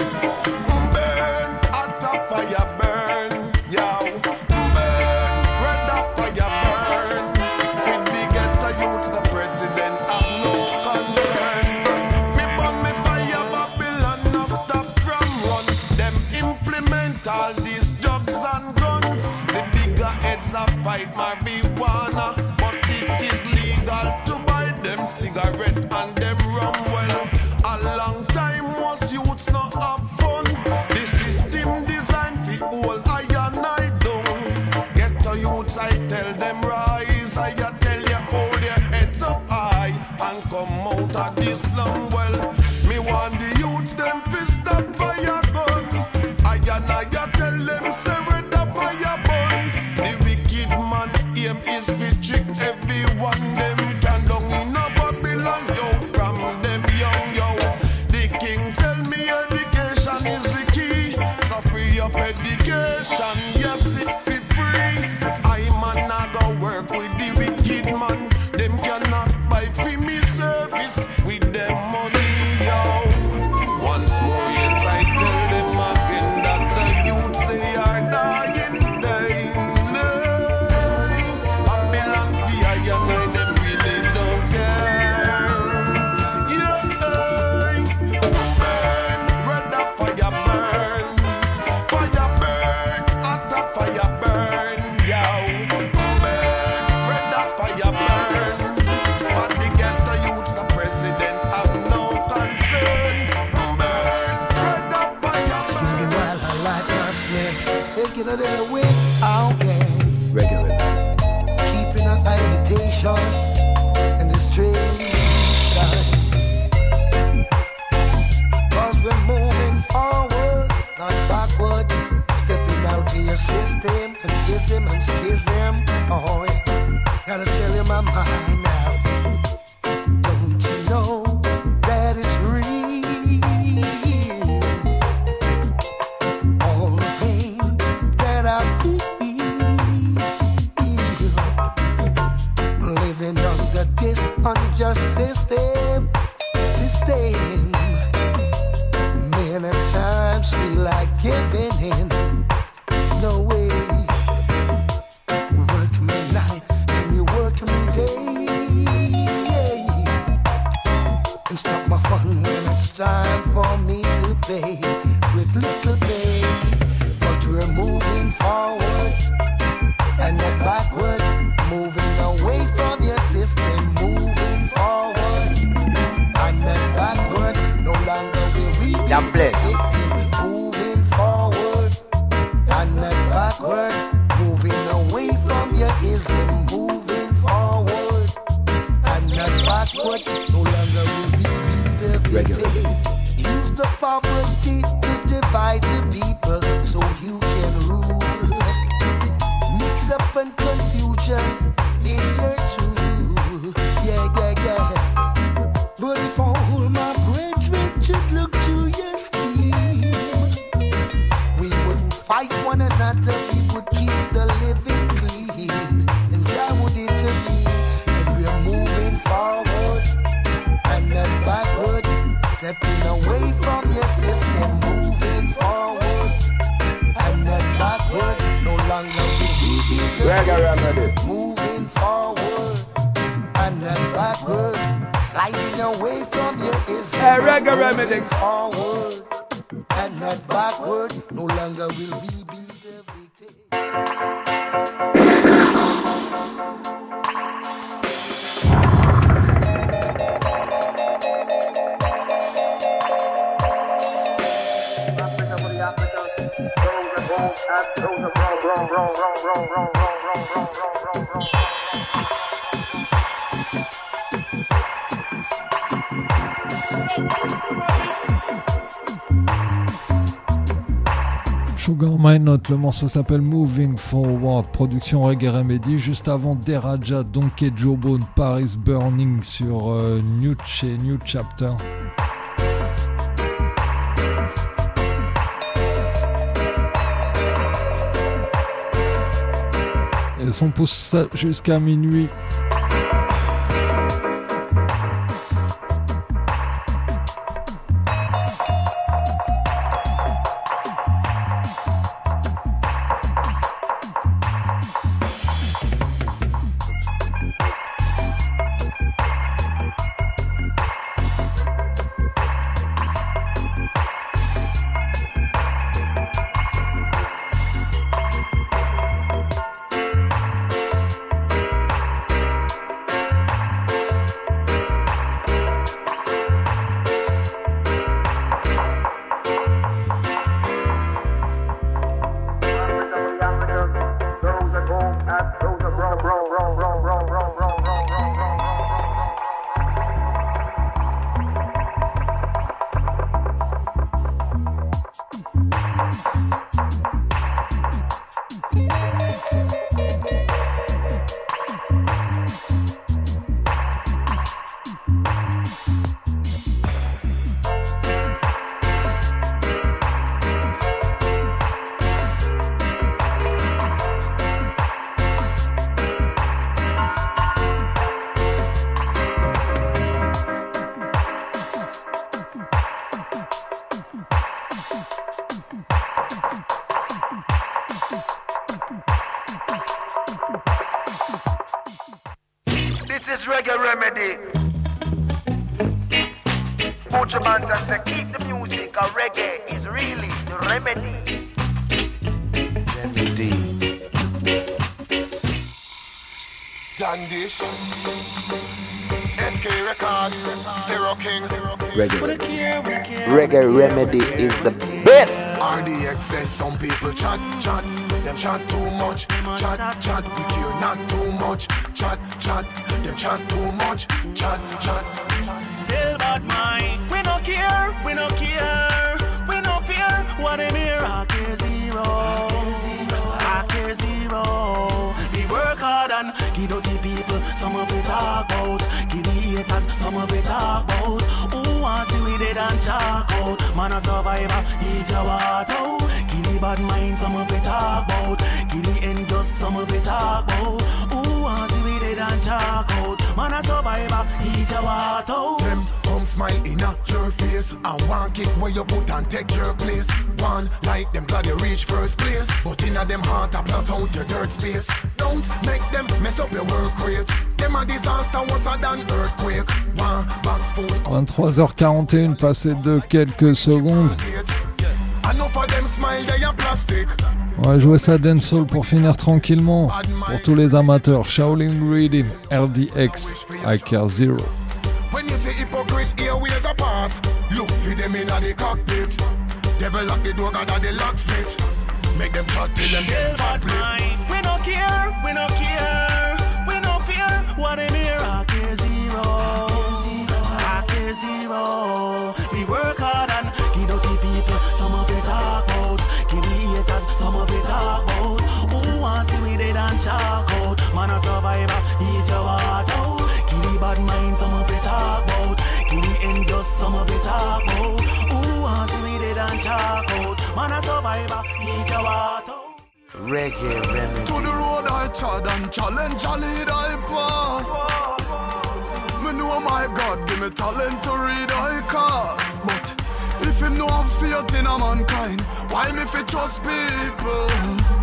burn, hot a fire burn, yow, burn, red the fire burn. With the ghetto youths the president have no concern. Me burn me fire Babylon no stop from run. Them implement all these drugs and guns. The bigger heads a fight marijuana, but it is legal to buy them cigarette and them rum. Well, a long time most youths not have fun. The system designed for all I and I don't. Get to youths I tell them rise. I tell you hold your heads up high and come out of this slum. Well, me want the youths them fist up fire gun. I and I tell them say red the fire burn. The wicked man aim is to trick everyone. Them can down in a Babylon, yo, from them young, yo. The king tell me education is the key. So free up education, yes it be free. I man I go work with the wicked man. Them cannot buy free me service with them money, yo. Once more, yes I tell them again that the youths they are dying day. Babylon the I and I them really don't care. Yeah, burn, red the fire burn, fire burn, hot the fire burn, yow. Burn, red the fire burn. But the ghetto youths the president have no concern. Burn, red the fire burn. While I like my strength, taking a little way out there. Regular. Keeping an agitation in the streets. Cause we're moving forward, not backward. Stepping out to your system, confism and schism. Oh, yeah. Gotta tell you my mind now. Don't you know that it's real? All the pain that I feel, living under this unjust system, system. Many times feel like giving in. No way. Work me night and you work me day, and stop my fun when it's time for me to pay with little pay. But we're moving forward and not backward, moving away from your system, moving forward and not backward. No longer will we be God bless. victim, moving forward and not backward, moving away from your ism, moving forward and not backward. No longer will we be the victim. Use the poverty to divide the people so you can rule. Mix up and confusion is your tool. Yeah, yeah, yeah. But if all my brethren should look to your scheme, we wouldn't fight one another, we would keep the living clean. And Jah would intervene, and we're moving forward and not backward, stepping away from your system, moving forward and not backward. No longer we Reggae remedy. Moving forward and not backward. Sliding away from you is Hey, reggae remedy. Moving forward and not backward. No longer will we be the victim. Sugar My Note, le morceau s'appelle Moving Forward, production Reggae Remedy. Juste avant Deraja, Donkey Jawbone, Paris Burning sur euh, New, chez New Chapter. Et on pousse ça jusqu'à minuit. Reggae remedy. Put your band and say keep the music, or reggae is really the remedy. Remedy. Done this. N K Record, Hero King. Reggae. Reggae remedy is the best. R D X says some people chat, chat. Them chat too much, chat, chat. We care not too much, chat, chat. Them chat too much, chat, chat. Tell bad mind, we no care, we no care, we no fear. What them here, I care zero, I care zero. We work hard and give out the people some of it talk about. Give the haters some of it talk about. Who wants to see we dead and talk out? Man a survivor, eat your water. Give the bad mind some of it talk about. Give the envious some of it talk about. Who wants to see we dead and talk out? Man a survivor, eat your water. Them come smile in your face and one kick where you put and take your place. One like them glad you reach first place, but inna them heart a plot out your dirt space. Don't make them mess up your work rate. Them a disaster worse than earthquake. One box food. vingt-trois heures quarante et un passé de quelques secondes. On va jouer ça dancehall pour finir tranquillement. Pour tous les amateurs, Shaolin Rhythm, R D X, I Care Zero. When you see hypocrites, here ways a pass. Look for them in the cockpit. Devil lock the door, got the locksmith. Make them cut till them get fat plate. We no care, we no care, we no fear. What them here, I care zero, I care zero. We work hard and give out the people some of it talk out. Give the haters some of it talk out. Who wants to see we dead and talk out? Man a survivor, eat your heart out. Give the bad mind some of it talk out. Give the envious some of it talk out. Who wants to see we dead and talk out? Man a survivor, eat your heart out. Reggae remedy. To the road I trod and challenge a lead I pass. Me know my God give me talent to read I cast. But if him no have faith in a mankind, why me fi trust people?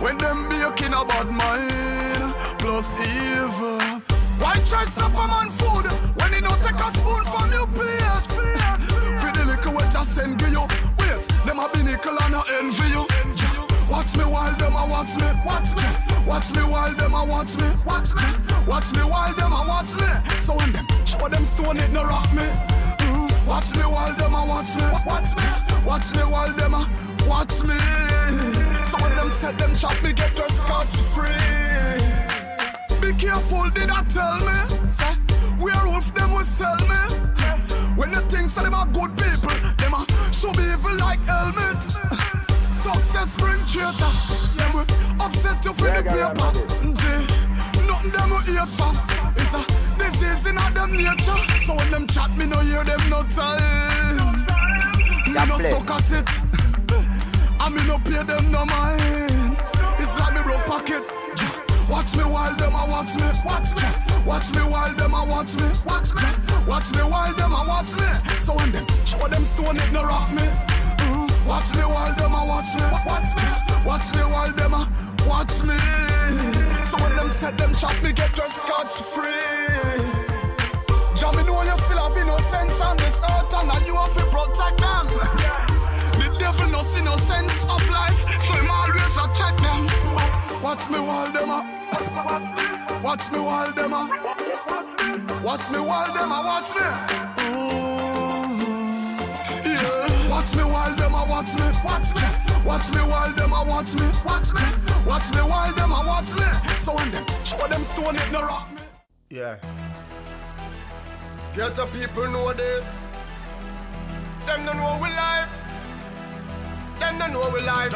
when them baking a bad mind plus evil. Why try stop a man food when he don't take a spoon from your plate? For the liquor what I send to you. Wait, them a be nickel and a envy you. Watch me while them a watch me. Watch me. Watch me while them a watch me. Watch me. Watch me while them a watch me. So when them show them stone it no rock me. Mm. Watch me while them a watch me. Watch me. Watch me while them a watch me. So when them set them trap me get your scotch free. Be careful, did I tell me? Say, werewolf them will sell me. When the things say them are good people, them a show me evil like helmet. Success bring traitor. Them will upset you for the paper. G, nothing them will hate for. It's a disease in them nature. So when them chat, me no hear them no time. Me no stuck at it. And me no pay them no mind. It's like me broke pocket. Watch me while them a watch me. Watch me. Watch me while them a watch me. Watch me. Watch me while them a watch me. So when them show them stone it no rock me. Mm. Watch me while them a watch me. Watch me. Watch me while them a watch me. So when them set them trap me get your scotch free. Jah me know you still have innocence on this earth and now you have to protect them. The devil no see no sense of life, so him always a check them. Watch me while them a watch me while them a watch me while them a watch me. Mm, yeah. Watch me while them a watch me. Watch me. Watch me while them a watch me. Watch me. Watch me while them a watch me. So when them show them stone it no rock me. Yeah. Get the people know this. Them don't know we life. Them don't know we life.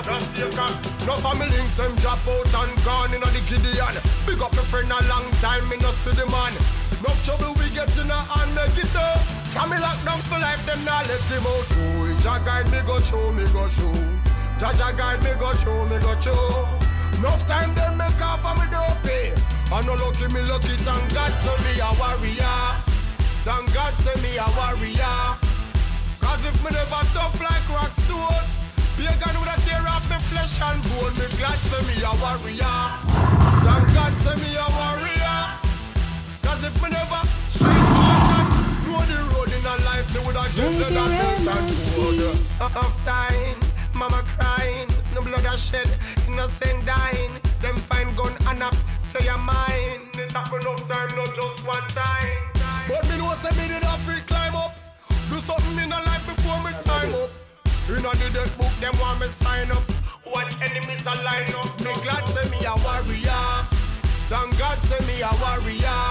No family links them drop out and gone in the Gideon. Big up my friend a long time, me no see the man. No trouble we get in a hand make it up. Come me lock down for life, them not let him out. Oh, Jah guide me go show, me go show. Jah Jah guide me go show, me go show. Enough time them make off and me don't pay. I no lucky me lucky, thank God so me a warrior. Thank God say me a warrior. Cause if me never tough like rock stone, pagan would have tear up me flesh and bone. Me glad say me a warrior. Thank God say me a warrior. Cause if me never street smart and know the road in a life, me would have get the that and road. Enough time, mama crying, no blood a shed, innocent dying. Them find gun and up, say you're mine. It happen enough time, not just one time. But me know say me did have to climb up. Do something in a life before me time up. In a the death book, them want me sign up. What enemies a line up. Me glad say me a warrior. Thank God say me a warrior.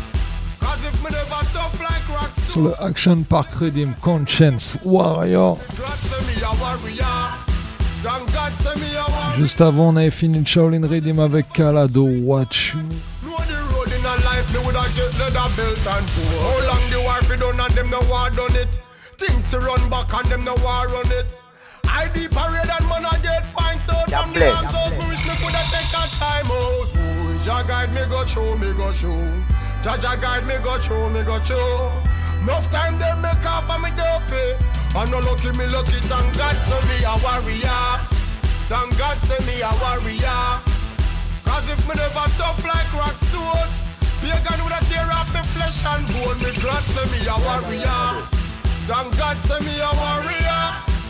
Cause if me never tough like rocks Sur le Action Park Redeem Conscience Warrior. glad say me a warrior. Thank God say me a warrior. Juste avant, on avait fini le Shaolin Redeem avec Kalado Watch Me. Know the road in a life, me woulda get leather belt and go. How long the war fi done and them no war done it. Things to run back and them no war run it. I be parade and man I get point out from the answers. Me wish me coulda take a time out. Oh, Jah guide me go show, me go show. Jah Jah guide me go show, me go show. Enough time them make off and me don't pay. I no lucky me lucky, thank God say me a warrior. Thank God say me a warrior. Cause if me never tough like rock stone, pagan would have tear up me flesh and bone. Me glad say me a warrior. Thank God say me a warrior.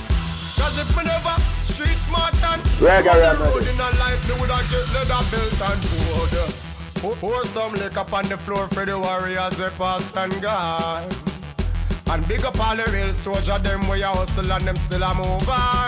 Cause if me never street smart and Reggae on the road remedy. in a life, me would have get leather belt and board. Pour, pour some liquor on the floor for the warriors they pass and gone. And big up all the real soldier, them where you hustle and them still a move on.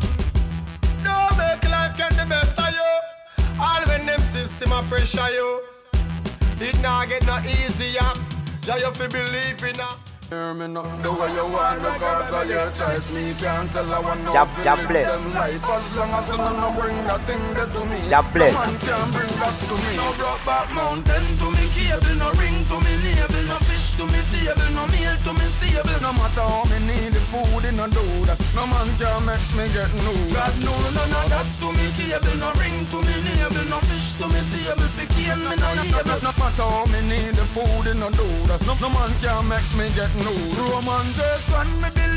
Don't make life get the best of you. All when them system a pressure you, it not get no easier. Jah you fi believe in a. Hear me now, the way you want because of your choice. Me can't tell I want no Jab- fi jab live bless. them life. As long as you no bring that thing there to me. Jab bless. No man can bring that to me. No brought back mountain to me cable. No ring to me label. No fish to me table. No meal to me stable. No matter how me need the food in a do that. No man can make me get new. God no none of that to me cable. No ring to me label. No fish to me table. Fi cane me no able. No matter how me need the food in a do that. No, no man can make me get new. Roman just want me believe in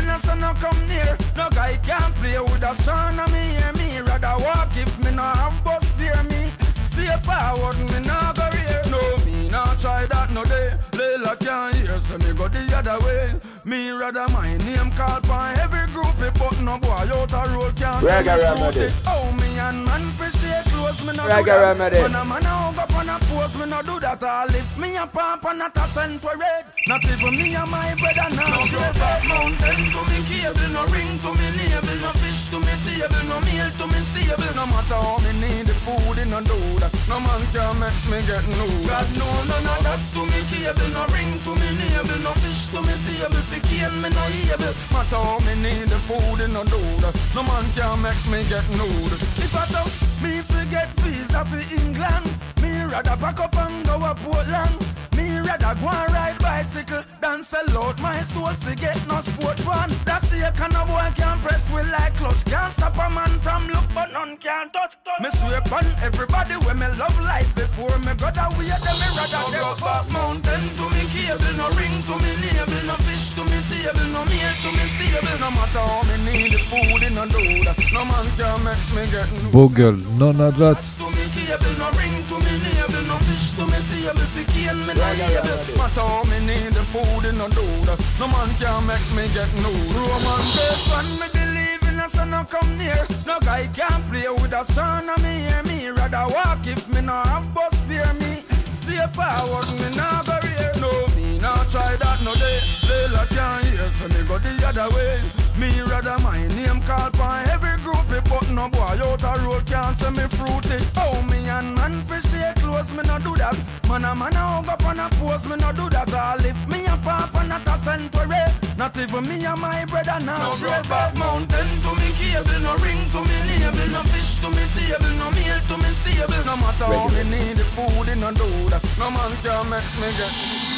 believing us and no come near. No guy can play with us, Sean and me hear me. Rather walk if me no have bus fear me. Stay forward, me no go rear. No, me no try that no day. Layla can't hear, so me go the other way. Me rather my name called by every group, but no boy out a road can't see Reggae me Remedy. out it. Oh, me and man for shake close, me no Reggae do that. Remedy. When a man a hug up on a post, me no do that. I lift me up up and not a cent for red. Not even me and my brother now. No shake up mountain to me cable, no ring to me navel, no fish to me table, no meal to me stable. No matter how me need the food in no do that. No man can make me get no. God no none of that to me cable, no ring to me navel, no fish to me table. Fi cane me no able. Matter how me need the food in no do that. No man can make me get nude. If I so me forget visa for England, me rather pack up and go a Portland. Me rather go and ride bicycle than sell out my soul to get no sport van. That's the kind of boy can't press with like clutch. Can't stop a man from look but none can touch. Me swear upon everybody when me love life before me go that way. Then me rather get up mountain to me cable, no ring to me navel, no fish to me table, no meal to me stable. No matter how me need the food in no do that. No man can make me get no. Bogle, none of that. To me cable, no ring to me navel, no fish to me table. Fi cane me no able. Matter how me need the food in no do that. No man can make me get no. Roman this one me believe in us and no come near. No guy can play with us, Sean and me hear me. Rather walk if me no have bus fear me. Stay forward, me no go rear. No, me no try that no day. Layla can't hear, so me go the other way. Me rather my name called by every group, but no boy out a road can't say me fruity. Oh, me and man for shake close, me no do that. Man a man a hug up on a post, me no do that. I lift me up up and not a cent for it. Not even me and my brother now. No shake back mountain to me cable, no ring to me navel, no fish to me table, no meal to me stable. No matter how me need the food in no do that. No man can make me get.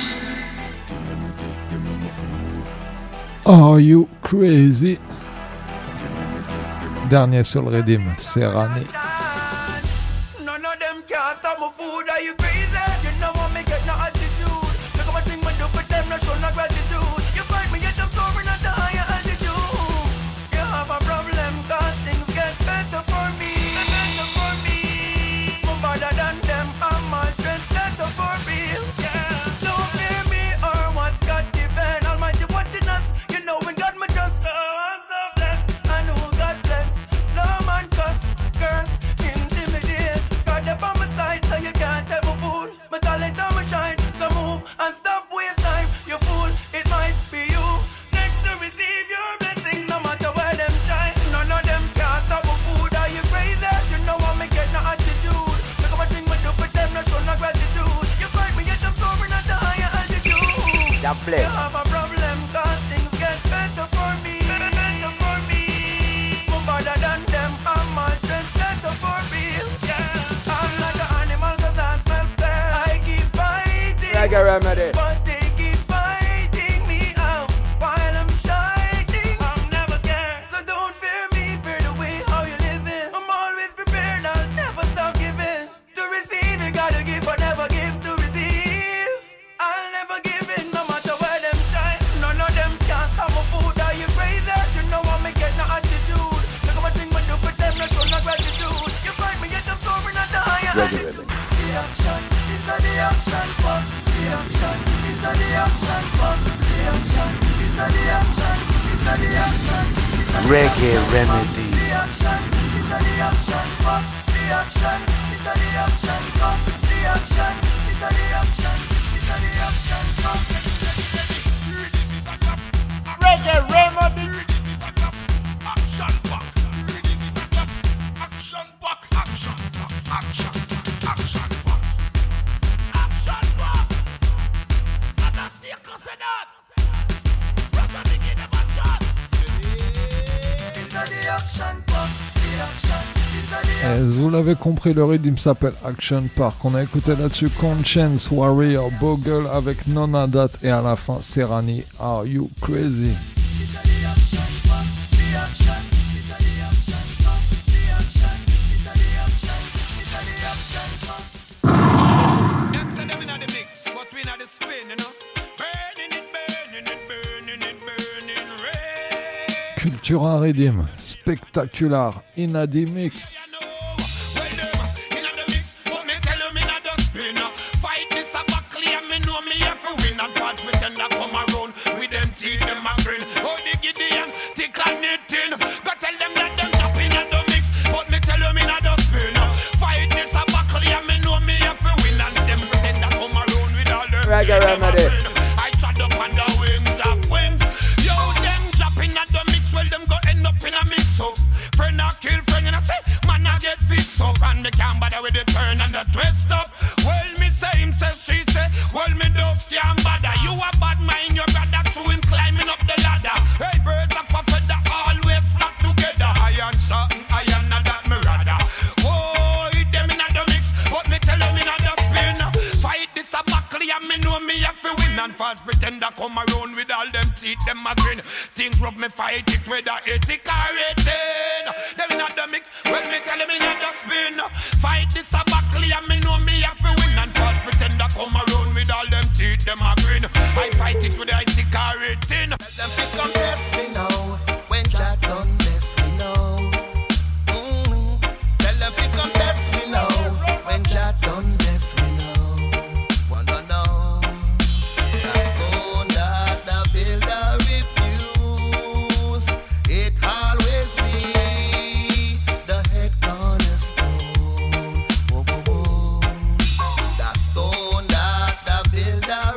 Are you crazy? Dernier sur le Redeem, Serrani. None of them can't stop my food. Are you crazy? You know what me get no attitude. Look at my thing when do for them, no show no gratitude. You find me yet I'm soaring at the higher altitude. You have a problem cause things get better for me. Better for me. More better than them, I'm my strength better for real. Yeah. Don't fear me or what's God given. Almighty watching us. You know when God me just. Oh, I'm so blessed. I know God bless. No man cuss, curse, intimidate. God up on my side so you can't have my food. My talent on my shine, so move and stop waste time. You fool, it might be you. Next to receive your blessings, no matter where them shine. None of them can't stop my food. Are you crazy? You know I me get no attitude. Look at my thing, we do for them, no show no gratitude. You find me yet I'm soaring at the higher altitude. God bless. You have a problem cause things get better for me. Better for me. More better than them, I'm my strength better for real. Yeah. I'm like an animal cause I smell fair. I keep fighting. Reggae Remedy. But they keep fighting me out while I'm shining. I'm never scared, so don't fear me. Fear the way how you living. I'm always prepared, I'll never stop giving. To receive, you gotta give, but never give to receive. I'll never give in, no matter where them try. None of them can stop my food. Are you crazy? You know I me get no attitude. Look at my thing, but do for them, no show no gratitude. You find me yet I'm soaring at the higher Reggae altitude. Remedy. The action is a the action part. The action is a the action part. The action is a the action. Is a the action. Is a the Reggae action part. Remedy. The action is a the action part. The action is a the action part. The action is a the action. Is a the action part. Reggae Remedy. Action back. Action back. Action back. Action. Action back. Action back. And I see a cuss in that. Pressure begin the action. Is a the action part. The action is a the As vous l'avez compris, le rythme s'appelle Action Park. On a écouté là-dessus Conscience Warrior, Bogle avec Nonadat et à la fin Serrani, Are You Crazy? capture un rythme spectaculaire. Inadi Mix. Reggae Remedy. I trod up on the wings of wings. Yo, them dropping at the mix, well, them go end up in a mix up. Friend a kill friend, and I say, man, I get fixed up. And me can't bother with the turn and the twist up. Well, me say, him say, she say, well, me dust can't bother. You a bad mind, your brother, through him climbing up the ladder. Hey, birds of a feather, always flock together. Iron something, iron not that me rather. Oh, them in the mix, but me tell them in the spin. Fight this a buckle, and me know me have to win. And false pretender come around with all them teeth, them a grin. Things rub me fight it, whether eighty or eighteen. Them in the mix, well me tell them in the spin. Fight this a buckle, and me know me have to win. And false pretender come around with all them teeth, them a grin. I fight it with eighty or eighteen. Them pick up test me now, when Jack done this me know. Mm-hmm. Tell them pick up test me now, when Jack done this me know. Wanna know? That's stone that the builder refuse. It always be the head cornerstone. Whoa, whoa, whoa. That stone that the builder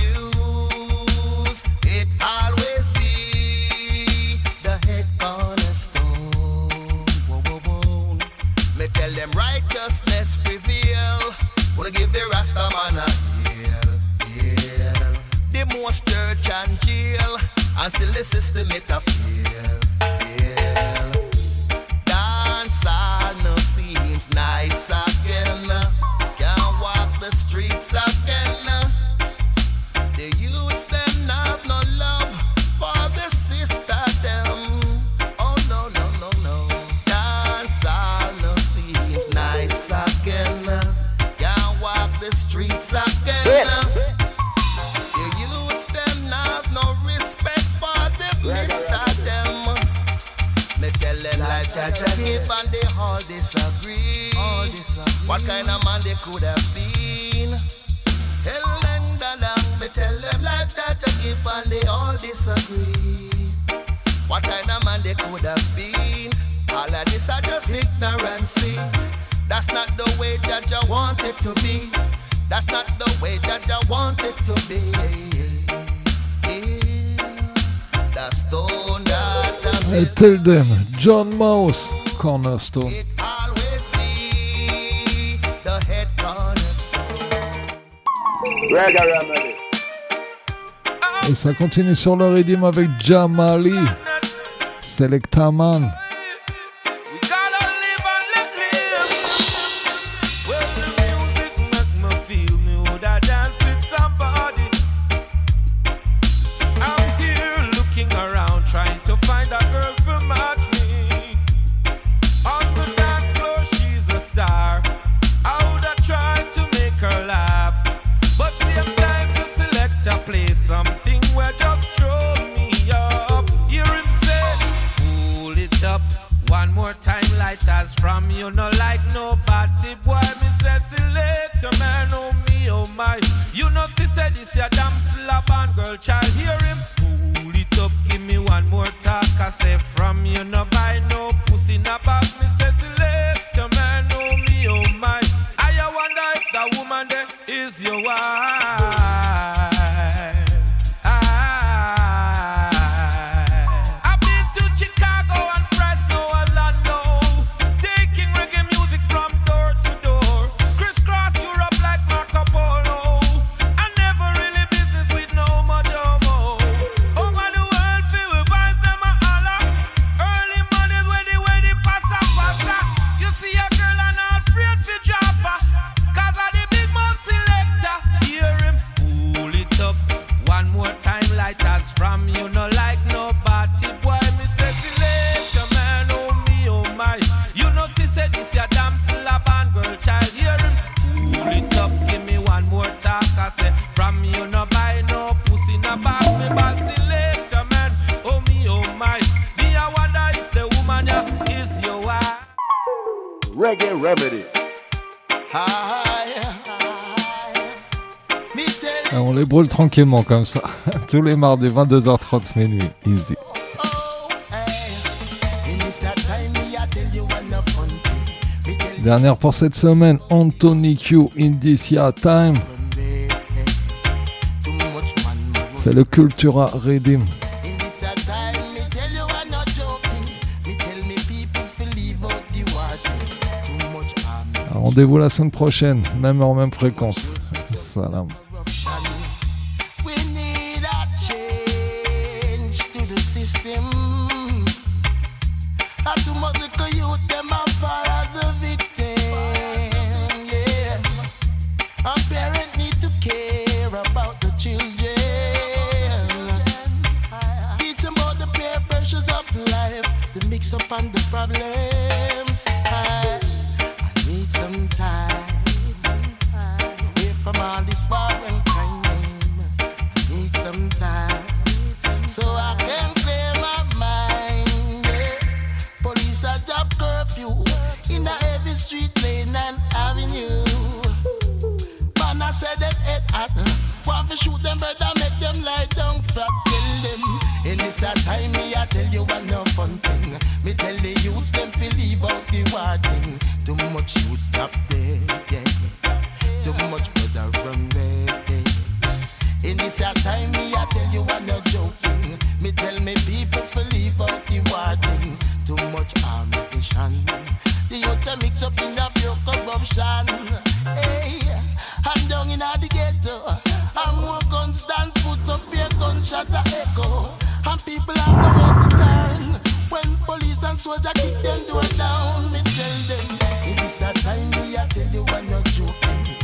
refuse. It always be the head cornerstone. Whoa, whoa, whoa. Me tell them righteousness prevail. Wanna give the Rasta man a heal, heal. The most church and jail, and still the system it a fail, fail. Dance all no seems nice again. Can't walk the streets again. The youths them have no love for the sister them. Oh no no no no. Dance all no seems nice again. Can't walk the streets again. Yes. The youths them have no respect for the mister them. Me tell them like Jaja give and they all disagree. All disagree. What kind of man they could have been? Tell them that me tell them like Jaja give and they all disagree. What kind of man they could have been? All of this are just ignorancy. That's not the way Jaja want it to be. That's not the way Jaja want it to be. The stone that the I tell them, John Mouse, Cornerstone. always be the head cornerstone. Reggae Remedy. Et ça continue sur le rythme avec Jamali, Selecta Man. We gotta live and let live. Well, the music make me feel me woulda dance with somebody. I'm here looking around, trying to find a girl to match me. On the dance floor, she's a star. I woulda tried to make her laugh, but same time the selector plays something where just throw me up. Hear him say, pull it up one more time, lighters from you, no like nobody. Boy, me say selector, man, oh me, oh my. You know, she said this your damn slap and girl child. Hear him, pull it up, give me one more talk. I say from you, no buy no pussy, no back. Me say selector, man, oh me, oh my. I wonder if that woman there is your wife. I've been to Chicago and Fresno, Orlando, taking reggae music from door to door. Et on les brûle tranquillement comme ça. Tous les mardis, vingt-deux heures trente minuit. Easy. Dernière pour cette semaine, Anthony Q, Indicia Time. C'est le Cultura Redeem. Rendez-vous la semaine prochaine, même heure, même fréquence. Salam. Up on the problems. I, I need some time away from all this war and crime. I need some time so I can clear my mind. Yeah. Police are job curfew in a heavy street lane and avenue. Man, I said that head at want to shoot them, brother, make them lie down flat, kill them. In this a time, me I tell you one no fun thing. Me tell the youths them feel leave out the warning. Too much youth up there, yeah. Too much brother run away. In this a time, me I tell you one no joking. Me tell me people feel leave out the warning. Too much ammunition. The youth them mix up in the pure corruption. Hey, and down in the ghetto, and more guns than foot up here, gunshot a echo. And people have nowhere to turn. When police and soldiers kick them door down, me tell them, it is a time me I tell you I'm not joking.